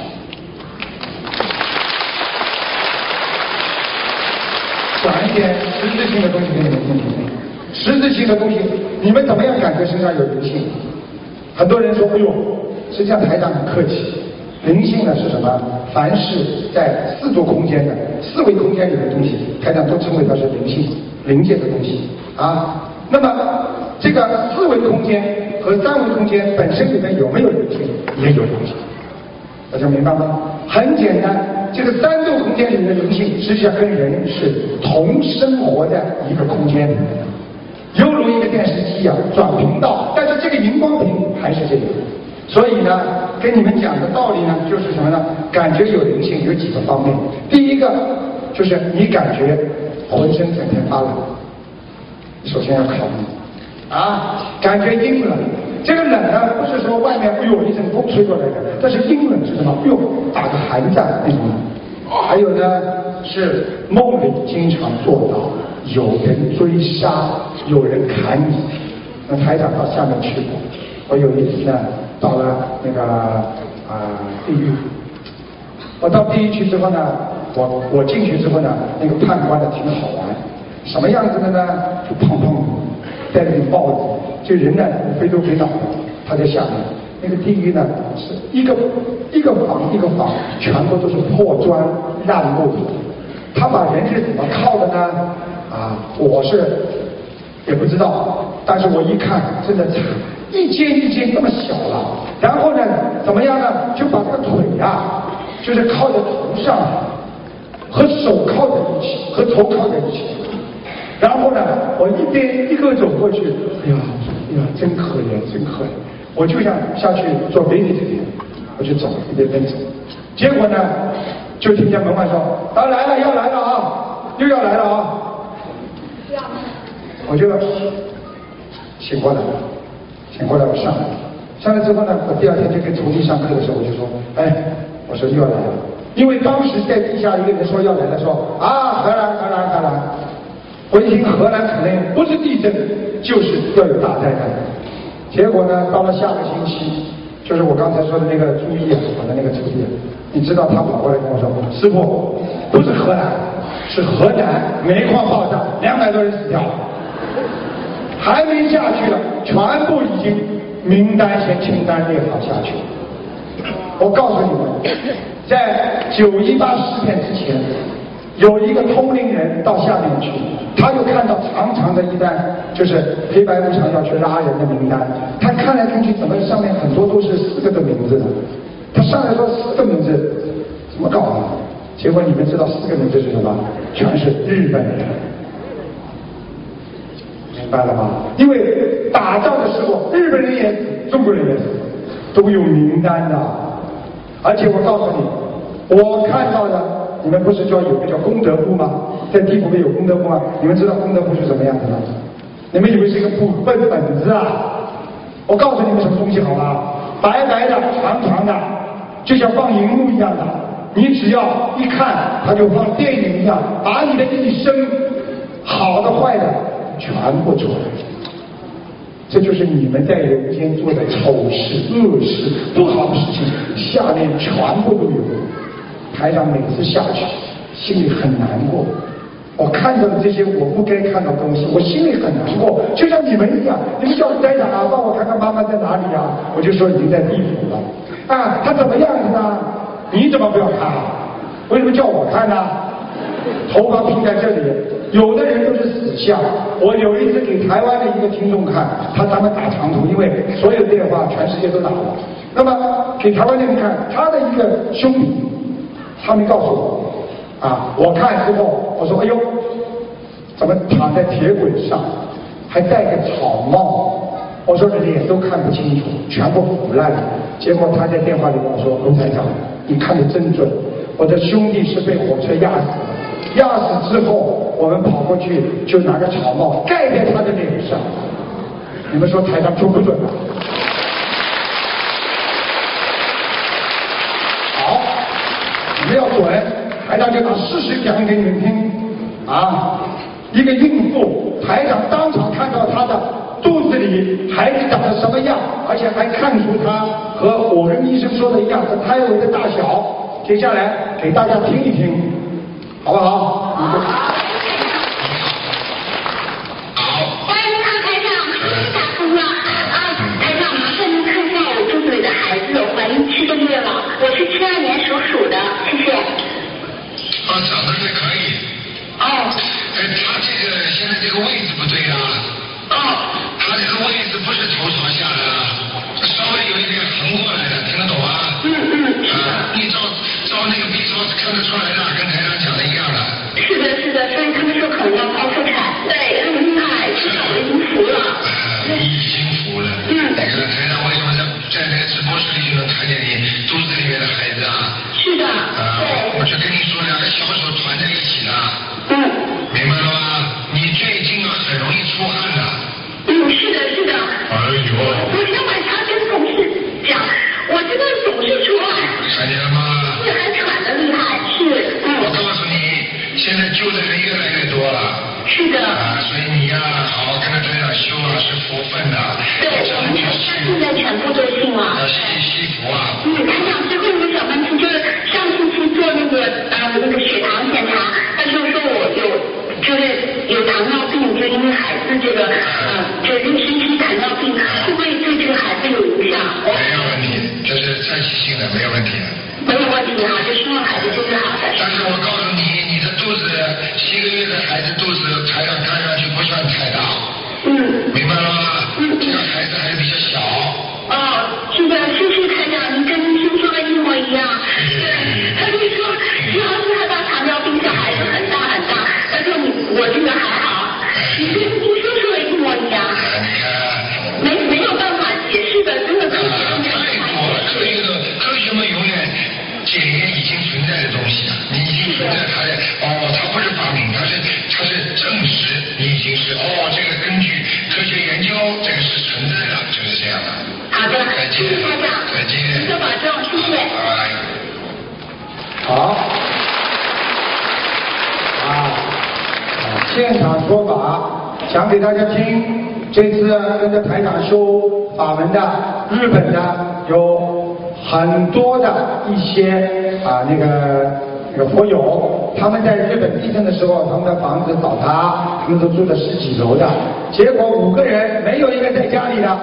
讲一点实质性的东西给你们听听。实质性的东西，你们怎么样感觉身上有灵性？很多人说，哎呦，实际上台长很客气。灵性呢是什么？凡是在四度空间的、四维空间里的东西，台长都称为它是灵性、灵界的东西啊。那么这个四维空间和三维空间本身里面有没有灵性？也有灵性。大家明白吗？很简单。这个三度空间里的灵性，实际上跟人是同生活在一个空间里面的，犹如一个电视机啊，转频道，但是这个荧光屏还是这个。所以呢，跟你们讲的道理呢，就是什么呢？感觉有灵性有几个方面。第一个就是你感觉浑身整天发冷，首先要考虑啊，感觉阴冷。这个冷呢，不是说外面哎呦一阵风吹过来的，但是阴冷是什么？哎呦，打个寒战那种冷。还有呢，是梦里经常做到有人追杀，有人砍你。那台长到下面去过，我有一次呢，到了那个啊、呃、地狱。我到地狱去之后呢，我我进去之后呢，那个判官呢挺好玩，什么样子的呢？就胖胖的，戴着个帽子。这人呢非头非脑的，他在下面。那个地狱呢是一个一个房一个房，全部都是破砖烂木头。他把人是怎么靠的呢？啊，我是也不知道，但是我一看，真的一间一间这么小了。然后呢，怎么样呢？就把这个腿呀、啊，就是靠在头上，和手靠在一起，和头靠在一起。然后呢，我一边一个走过去，哎呀，哎呀，真可怜，真可怜。我就想下去做 visit， 我就走，一边边走。结果呢，就听见门外说：“他来了，要来了啊，又要来了啊！”我就醒过来了，醒过来我上来，上来之后呢，我第二天就跟徒弟上课的时候，我就说：“哎，我说又要来了。”因为当时在地下一个人说要来了，说：“啊，荷兰，荷兰，荷兰。”我一听荷兰可能不是地震，就是要有大灾难。结果呢，到了下个星期，就是我刚才说的那个朱毅啊，我的那个徒弟，你知道他跑过来跟我说：“师傅，不是荷兰，是河南煤矿爆炸，两百多人死掉，还没下去了，全部已经名单先清单列好下去。”我告诉你们，在九一八事变之前。有一个通灵人到下面去，他就看到长长的一单，就是黑白无常要去拉人的名单。他看来看去，怎么上面很多都是四个的名字的？他上来说四个名字，怎么搞的？结果你们知道四个名字是什么？全是日本人，明白了吗？因为打仗的时候，日本人也死，中国人也死，都有名单的。而且我告诉你，我看到的。你们不是叫有个叫功德簿吗？在地府里有功德簿吗？你们知道功德簿是什么样子吗？你们以为是一个簿本本子啊？我告诉你们什么东西好吗？白白的、长长的，就像放荧幕一样的。你只要一看，它就放电影一样，把你的一生好的、坏的全部出来。这就是你们在人间做的丑事、恶事、不好的事情，下面全部都有。台长每次下去，心里很难过。 我看到了这些我不该看到的东西，我心里很难过，就像你们一样。你们叫台长啊，帮我看看妈妈在哪里啊？我就说已经在地府了。啊，她怎么样子呢？你怎么不要看啊？为什么叫我看呢？头发披在这里，有的人都是死相。我有一次给台湾的一个听众看，他他们打长途，因为所有电话全世界都打了。那么给台湾的人看，他的一个兄弟，他没告诉我。啊！我看之后，我说：“哎呦，怎么躺在铁轨上，还戴个草帽？”我说：“脸都看不清楚，全部腐烂了。”结果他在电话里跟我说：“卢台长，你看得真准。我的兄弟是被火车压死的，压死之后，我们跑过去就拿个草帽盖在他的脸上。你们说台长准不准啊？”好，你们要准。台长就把事实讲给你们听啊！一个孕妇，台长当场看到她的肚子里孩子长得什么样，而且还看出她和我跟医生说的一样的胎围的大小。接下来给大家听一听，好不好？ 好。欢迎他台长，打通了啊！台长，麻烦您看一下我肚子里的孩子，我怀孕七个月了，我是七二年属鼠的，谢谢。 啊，长得还可以。 哦。 哎，他这个现在这个位置不对啊。 哦。 他这个位置不是头朝下的，稍微有一点横过来的，听得懂吗？ 嗯嗯。 啊，你照照那个 B 超是看得出来的，跟台上讲的一样的。 是的，是的，所以他们说可能要剖腹产。对，很厉害，至少我已经服了。 呃，你已经服了。嗯。那个台上为什么在在那个直播室里就能看见你肚子里面的孩子啊？ 是的。 啊， 对。 我就跟你说，两个小手团在一起的。 嗯。 明白了吗？你最近啊很容易出汗的。 嗯，是的，是的。 哎呦。 我今天晚上跟同事讲，我这个总是出汗。 看见了吗？ 是还喘得厉害，是。嗯。 我告诉你，现在救的人越来越多了。 是的。 啊，所以你呀、啊，好好跟着台长修啊，是福分的。 对，我们全家现在全部都信了。 要惜惜福啊。 嗯，台长，最后一个小问题就是，上星期做那个呃那个血糖检查，他就说我有就是有糖尿病，就因为孩子这个呃就是妊娠期糖尿病，会不会对这个孩子有影响？ 没有问题，这是暂期性的，没有问题的。 没有问题哈，就希望孩子就是好的。 但是我告诉你，你的肚子七个月的孩子肚子，台上看上去不算太大。 嗯。 明白了吗？ 嗯。 这个孩子还比较小。 哦，是的，谢谢台长，您跟您听说的一模一样。对，他就说只要是他到糖尿病，小孩子很大很大，他说你我这个还好，你跟您说说的一模一样。 你看。 没没有办法解释的，真的科学太多了，科学的科学嘛，永远检验已经存在的东西啊，你已经存在它的哦，它不是发明，它是它是证实你已经是哦，这个根据科学研究，这个是存在的，就是这样的。 好的， 再见， 谢谢台长， 再见， 您多保重，谢谢。 拜拜。 好。啊，现场说法讲给大家听。这次跟着台长修法门的日本的有很多的一些啊那个那个佛友，他们在日本地震的时候，他们的房子倒塌，他们都住的十几楼的，结果五个人没有一个在家里的。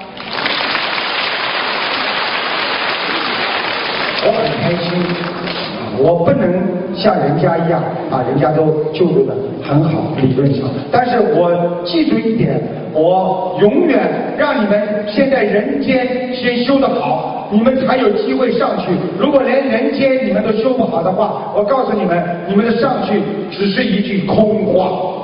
我很开心，我不能像人家一样啊，人家都救助的很好，理论上。但是我记住一点，我永远让你们先在人间先修得好，你们才有机会上去。如果连人间你们都修不好的话，我告诉你们，你们的上去只是一句空话。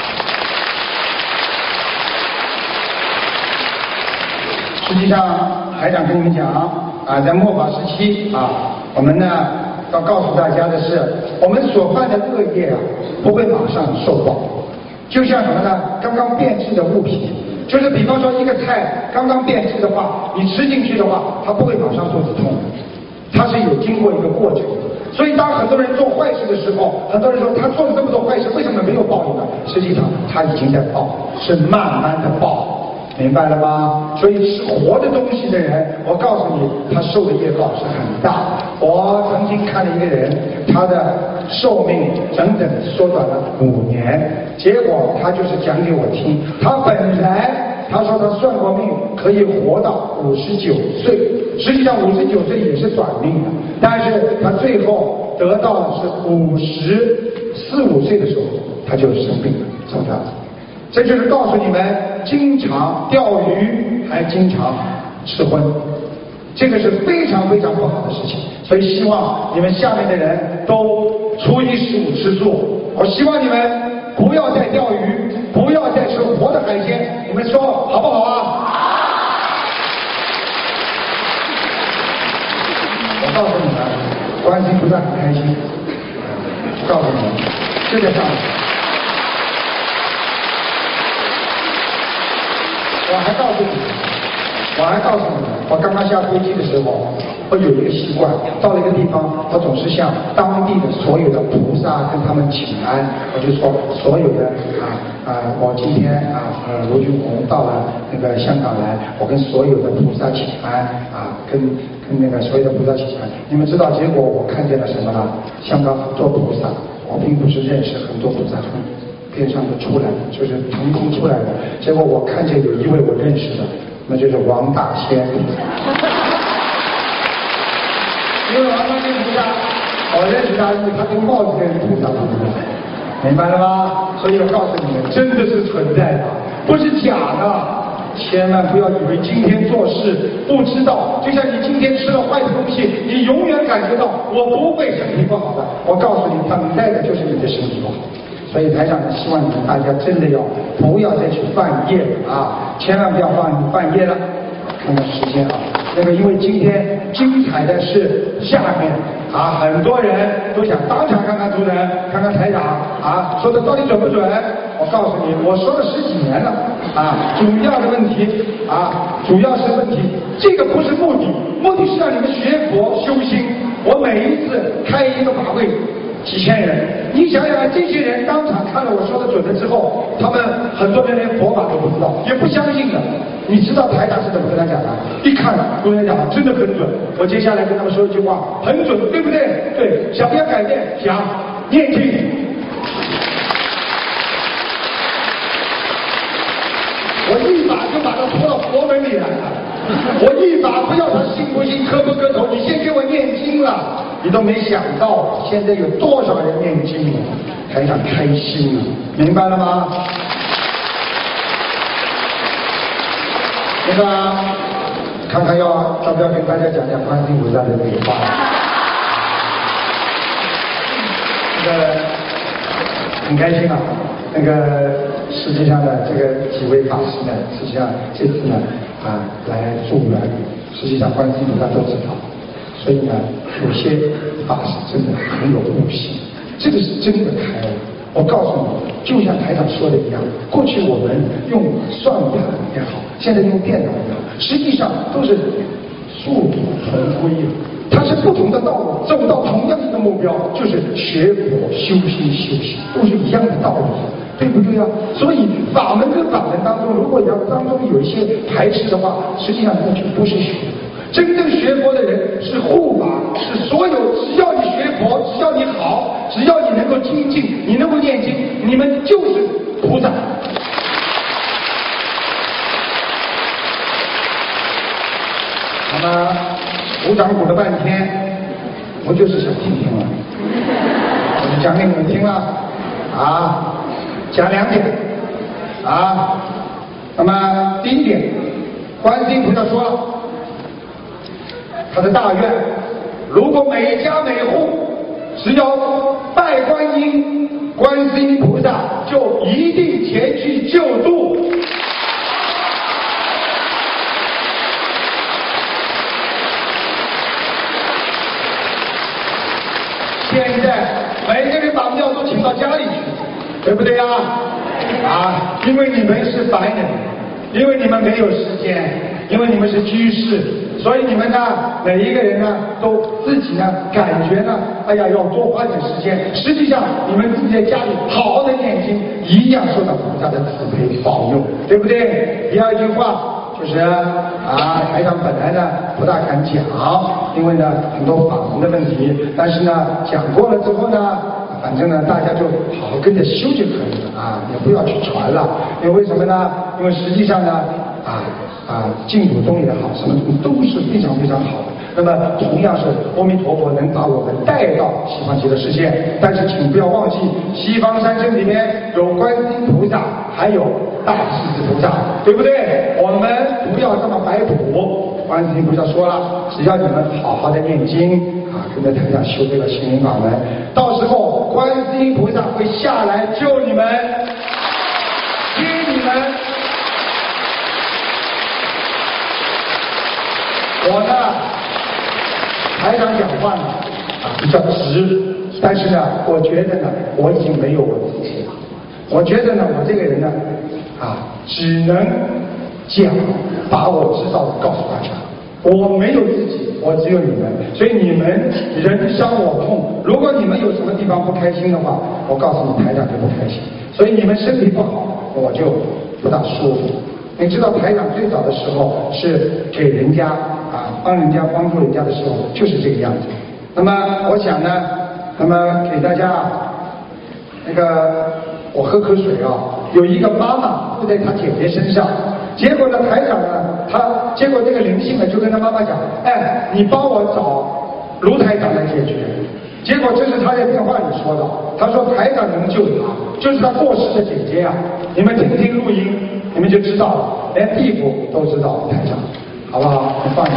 实际上，台长跟你们讲啊，在末法时期啊，我们呢要告诉大家的是，我们所犯的恶业啊，不会马上受报。就像什么呢？刚刚变质的物品，就是比方说一个菜刚刚变质的话，你吃进去的话，它不会马上肚子痛，它是有经过一个过程。所以当很多人做坏事的时候，很多人说他做了这么多坏事，为什么没有报应呢？实际上他已经在报，是慢慢的报。明白了吗？所以吃活的东西的人，我告诉你，他受的业报是很大的。 我曾经看了一个人，他的寿命整整缩短了五年，结果他就是讲给我听，他本来他说他算过命可以活到五十九岁，实际上五十九岁也是短命的，但是他最后得到的是五十四五岁的时候他就生病了，走掉了。这就是告诉你们，经常钓鱼还经常吃荤，这个是非常非常不好的事情。所以希望你们下面的人都初一十五吃素，我希望你们不要再钓鱼，不要再吃活的海鲜，你们说好不好啊？我告诉你们，观世音菩萨很开心，告诉你们，这个上我还告诉你，我还告诉你，我刚刚下飞机的时候，我有一个习惯，到了一个地方，我总是向当地的所有的菩萨跟他们请安。我就说，所有的啊啊，我今天啊呃卢俊宏到了那个香港来，我跟所有的菩萨请安啊，跟跟那个所有的菩萨请安。你们知道结果我看见了什么呢？香港很多菩萨，我并不是认识很多菩萨从边上的出来的，就是腾空出来的。结果我看见有一位我认识的，那就是王大仙。因为王大仙菩萨，我认识他，因为他跟帽子跟菩萨不一样，明白了吗？所以我告诉你们，真的是存在的，不是假的。千万不要以为今天做事不知道，就像你今天吃了坏的东西，你永远感觉到我不会身体不好的。我告诉你，等待的就是你的身体不好。所以台长希望你们大家真的要不要再去犯业啊，千万不要犯犯业了。看看时间啊，那个因为今天精彩的是下面啊，很多人都想当场看看主人，看看台长啊，说的到底准不准？我告诉你，我说了十几年了啊，主要的问题啊，主要是问题，这个不是目的，目的是让你们学佛修心。我每一次开一个法会，几千人，你想想，这些人当场看了我说的准了之后，他们很多人连佛法都不知道，也不相信的。你知道台长是怎么跟他讲的？一看跟他讲真的很准，我接下来跟他们说一句话，很准，对不对？对，想不想改变？想，念经。我一把就把他拖到佛门里来了，我一把不要他信不信磕不磕头，你先给我念经了。你都没想到现在有多少人念经了，台长开心了，明白了吗？那个看看要要不要跟大家讲讲观世音菩萨的那个话？那个很开心啊。那个实际上呢，这个几位法师呢，实际上这次呢啊来助缘，实际上观世音菩萨都知道，所以呢有些法师真的很有悟性，这个是真的开了。我告诉你，就像台长说的一样，过去我们用算盘也好，现在用电脑也好，实际上都是殊途同归的。它是不同的道路，走到同样一个目标，就是学佛修心修行，都是一样的道理，对不对啊？所以法门跟法门当中，如果要当中有一些排斥的话，实际上那就不是学佛。真正学佛的人是护法，是所有只要你学佛，只要你好，只要你能够精进，你能够念经，你们就是菩萨。那么鼓掌鼓了半天，我就是想听听了，我就讲给你们听了啊，讲两点啊。那么第一点，观世音菩萨说了，他的大愿，如果每家每户只要拜观音，观世音菩萨就一定前去救度。现在每个人把庙都请到家里去，对不对呀？啊，因为你们是凡人，因为你们没有时间，因为你们是居士，所以你们呢，每一个人呢，都自己呢，感觉呢，哎呀，要多花点时间。实际上，你们自己在家里好好的念经，一样受到菩萨的慈悲保佑，对不对？第二句话就是啊，台长本来呢不大敢讲，因为呢很多法门的问题，但是呢讲过了之后呢，反正呢大家就好好跟着修就可以了啊，也不要去传了。因为为什么呢？因为实际上呢啊啊净土宗也好，什么都是非常非常好的。那么同样是阿弥陀佛能把我们带到西方极乐世界，但是请不要忘记，西方三圣里面有观世音菩萨，还有大势至菩萨，对不对？我们不要这么摆谱。观世音菩萨说了，只要你们好好的念经啊，跟着台上修这个心灵法门，到时候观世音菩萨会下来救你们，接你们。我呢，台长讲话呢啊比较直，但是呢，我觉得呢，我已经没有我自己了。我觉得呢，我这个人呢，啊，只能讲，把我知道的告诉大家。我没有自己，我只有你们，所以你们人伤我痛。如果你们有什么地方不开心的话，我告诉你，台长就不开心。所以你们身体不好，我就不大舒服。你知道台长最早的时候是给人家啊帮人家帮助人家的时候就是这个样子。那么我想呢，那么给大家那个我喝口水啊。有一个妈妈附在她姐姐身上，结果呢台长呢他结果这个灵性呢就跟他妈妈讲，哎，你帮我找卢台长来解决。结果这是他在电话里说的，他说台长能救他，就是他过世的姐姐呀、啊。你们听听录音，你们就知道了，连地府都知道台长，好不好？你放下。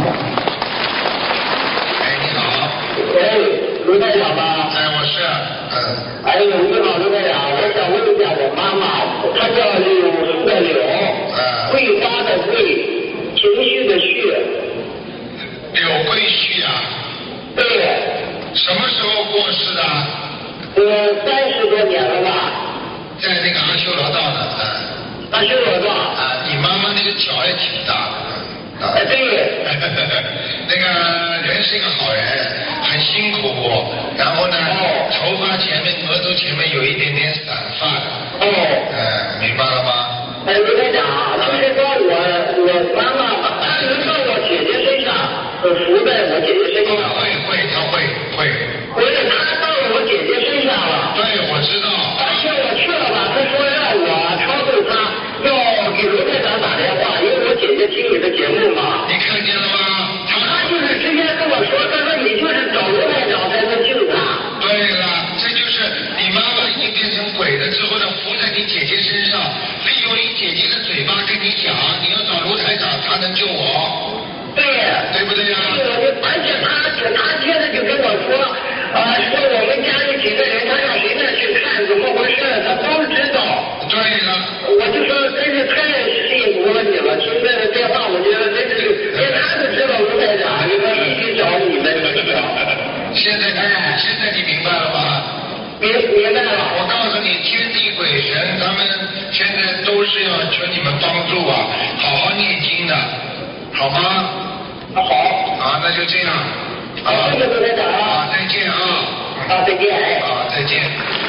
哎，你好。 哎，卢台长吧？ 哎，我是。嗯。 哎，你好，卢台长，我想问一下我妈妈，她叫柳树的柳，桂花的桂，情绪的绪。 柳桂絮啊。 对。 什么时候过世的？ 呃，三十多年了吧。 在那个阿修罗道呢，嗯。 阿修罗道。 啊，你妈妈那个脚也挺大的。 哎，对。 那个人是一个好人，很辛苦，然后呢，哦、头发前面、额头前面有一点点散发的。 哦。 嗯，明白了吗？ 哎，卢台长，就是说我我妈妈把她能到我姐姐身上，呃，伏在我姐姐身上。 会会，她会会。 不是，她到了我姐姐身上了。 对，我知道。 而且我去了吧，她说让我超度她，要给卢台长打电话，因为我姐姐听你的节目嘛。 你看见了吗？ 她就是直接跟我说，她说你就是找卢台长才能救她。 对了，这就是你妈妈已经变成鬼了之后呢，伏在你姐姐身上，利用你姐姐的嘴巴跟你讲，你要找卢台长，他能救我。 对， 对不对呀？ 对，而且他他接着就跟我说，啊、呃，说我们家里几个人，他让谁那去看怎么回事，他都知道。 对了。 我就说真是太幸福了你了，听这个电话，我觉得真是连他都知道卢台长，你说必须找你们去找。 现在哎，现在你明白了吧？ 明明白了。 我告诉你，天地鬼神他们现在都是要求你们帮助啊，好好念经的，好吗？ 好。 啊，那就这样。 好，谢谢卢台长。 啊，再见啊。 啊，再见。 啊，再见。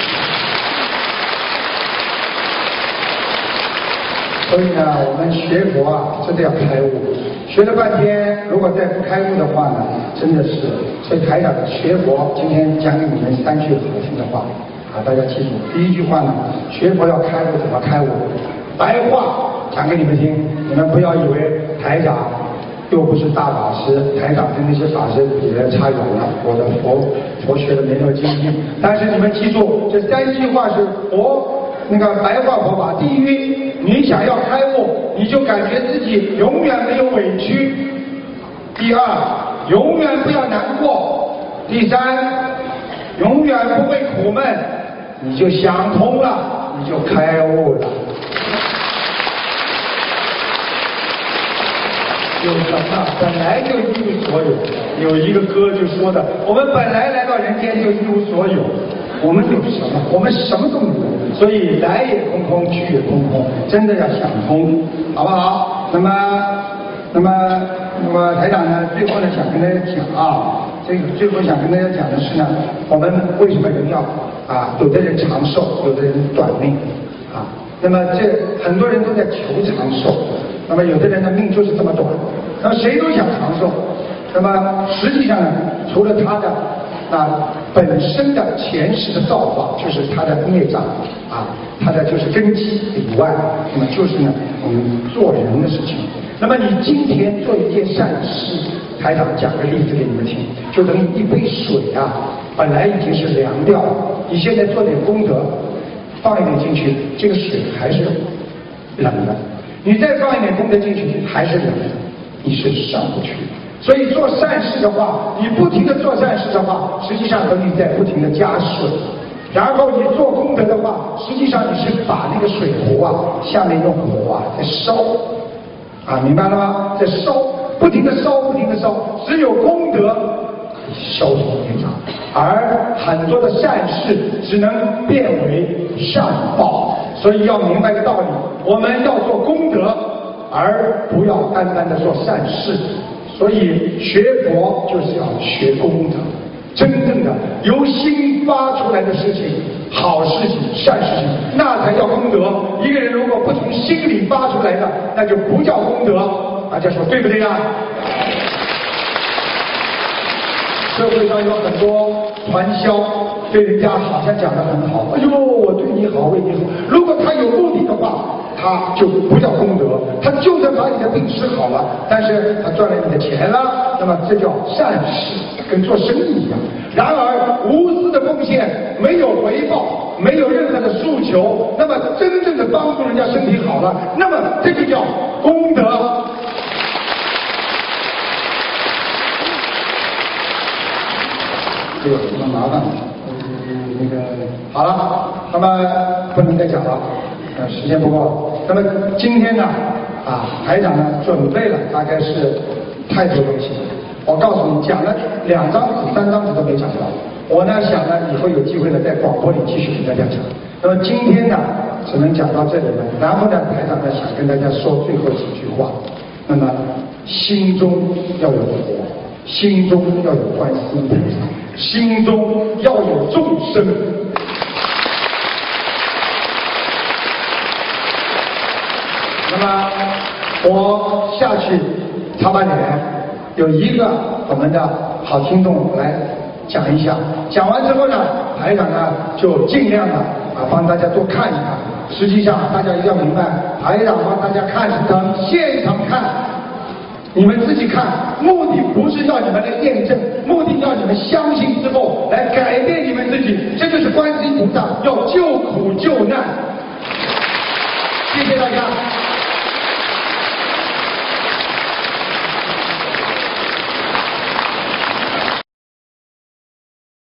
所以呢，我们学佛啊，真的要开悟。学了半天，如果再不开悟的话呢，真的是。所以台长学佛，今天讲给你们三句核心的话啊，大家记住。第一句话呢，学佛要开悟，怎么开悟？白话讲给你们听，你们不要以为台长又不是大法师，台长跟那些法师比人差远了。我的佛佛学的没那么精进，但是你们记住，这三句话是佛那个白话佛法。第一，你想要开悟，你就感觉自己永远没有委屈；第二，永远不要难过；第三，永远不会苦闷。你就想通了，你就开悟了。有什么？本来就一无所有。有一个歌就说的，我们本来来到人间就一无所有。我们有什么？我们什么都没有。所以来也空空，去也空空。真的要想通，好不好？那么，那么，那么台长呢？最后呢，想跟大家讲啊，这个最后想跟大家讲的是呢，我们为什么人要啊？有的人长寿，有的人短命啊。那么这很多人都在求长寿。 那么有的人的命就是这么短，那么谁都想长寿。那么实际上呢，除了他的啊本身的前世的造化，就是他的孽障啊，他的就是根基以外，那么就是呢我们做人的事情。那么你今天做一件善事，台长讲个例子给你们听，就等于一杯水啊，本来已经是凉掉了，你现在做点功德，放一点进去，这个水还是冷的，你再放一点功德进去，还是冷的，你是上不去的。所以做善事的话，你不停的做善事的话，实际上等于在不停的加水。然后你做功德的话，实际上你是把那个水壶啊，下面用火啊在烧，啊，明白了吗？在烧，不停的烧，不停的烧，只有功德消除业障，而很多的善事只能变为善报。所以要明白个道理，我们要做功德，而不要单单的做善事。所以学佛就是要学功德，真正的由心发出来的事情，好事情、善事情，那才叫功德。一个人如果不从心里发出来的，那就不叫功德。大家说对不对呀？社会上有很多传销，对人家好像讲得很好，哎呦，我对你好，为你好。如果他有目的的话，他就不叫功德，他就算把你的病治好了，但是他赚了你的钱了，那么这叫善事，跟做生意一样。然而无私的奉献，没有回报，没有任何的诉求，那么真正的帮助人家身体好了，那么这就叫功德。这有什么麻烦？嗯，那个好了，那么不能再讲了，呃，时间不够。那么今天呢，啊，台长呢准备了大概是太多东西了。我告诉你，讲了两张纸、三张纸都没讲到。我呢想呢，以后有机会呢，在广播里继续跟大家讲。那么今天呢，只能讲到这里了。然后呢，台长呢想跟大家说最后几句话。那么心中要有佛，心中要有观世音菩萨，心中要有众生。那么我下去插把脸，有一个我们的好听众来讲一下，讲完之后呢，台长呢就尽量的啊帮大家多看一看。实际上大家一定要明白，台长帮大家看是等现场看，你们自己看，目的不是要你们来验证，目的要你们相信之后来改变你们自己。这就是观世音菩萨要救苦救难。谢谢大家。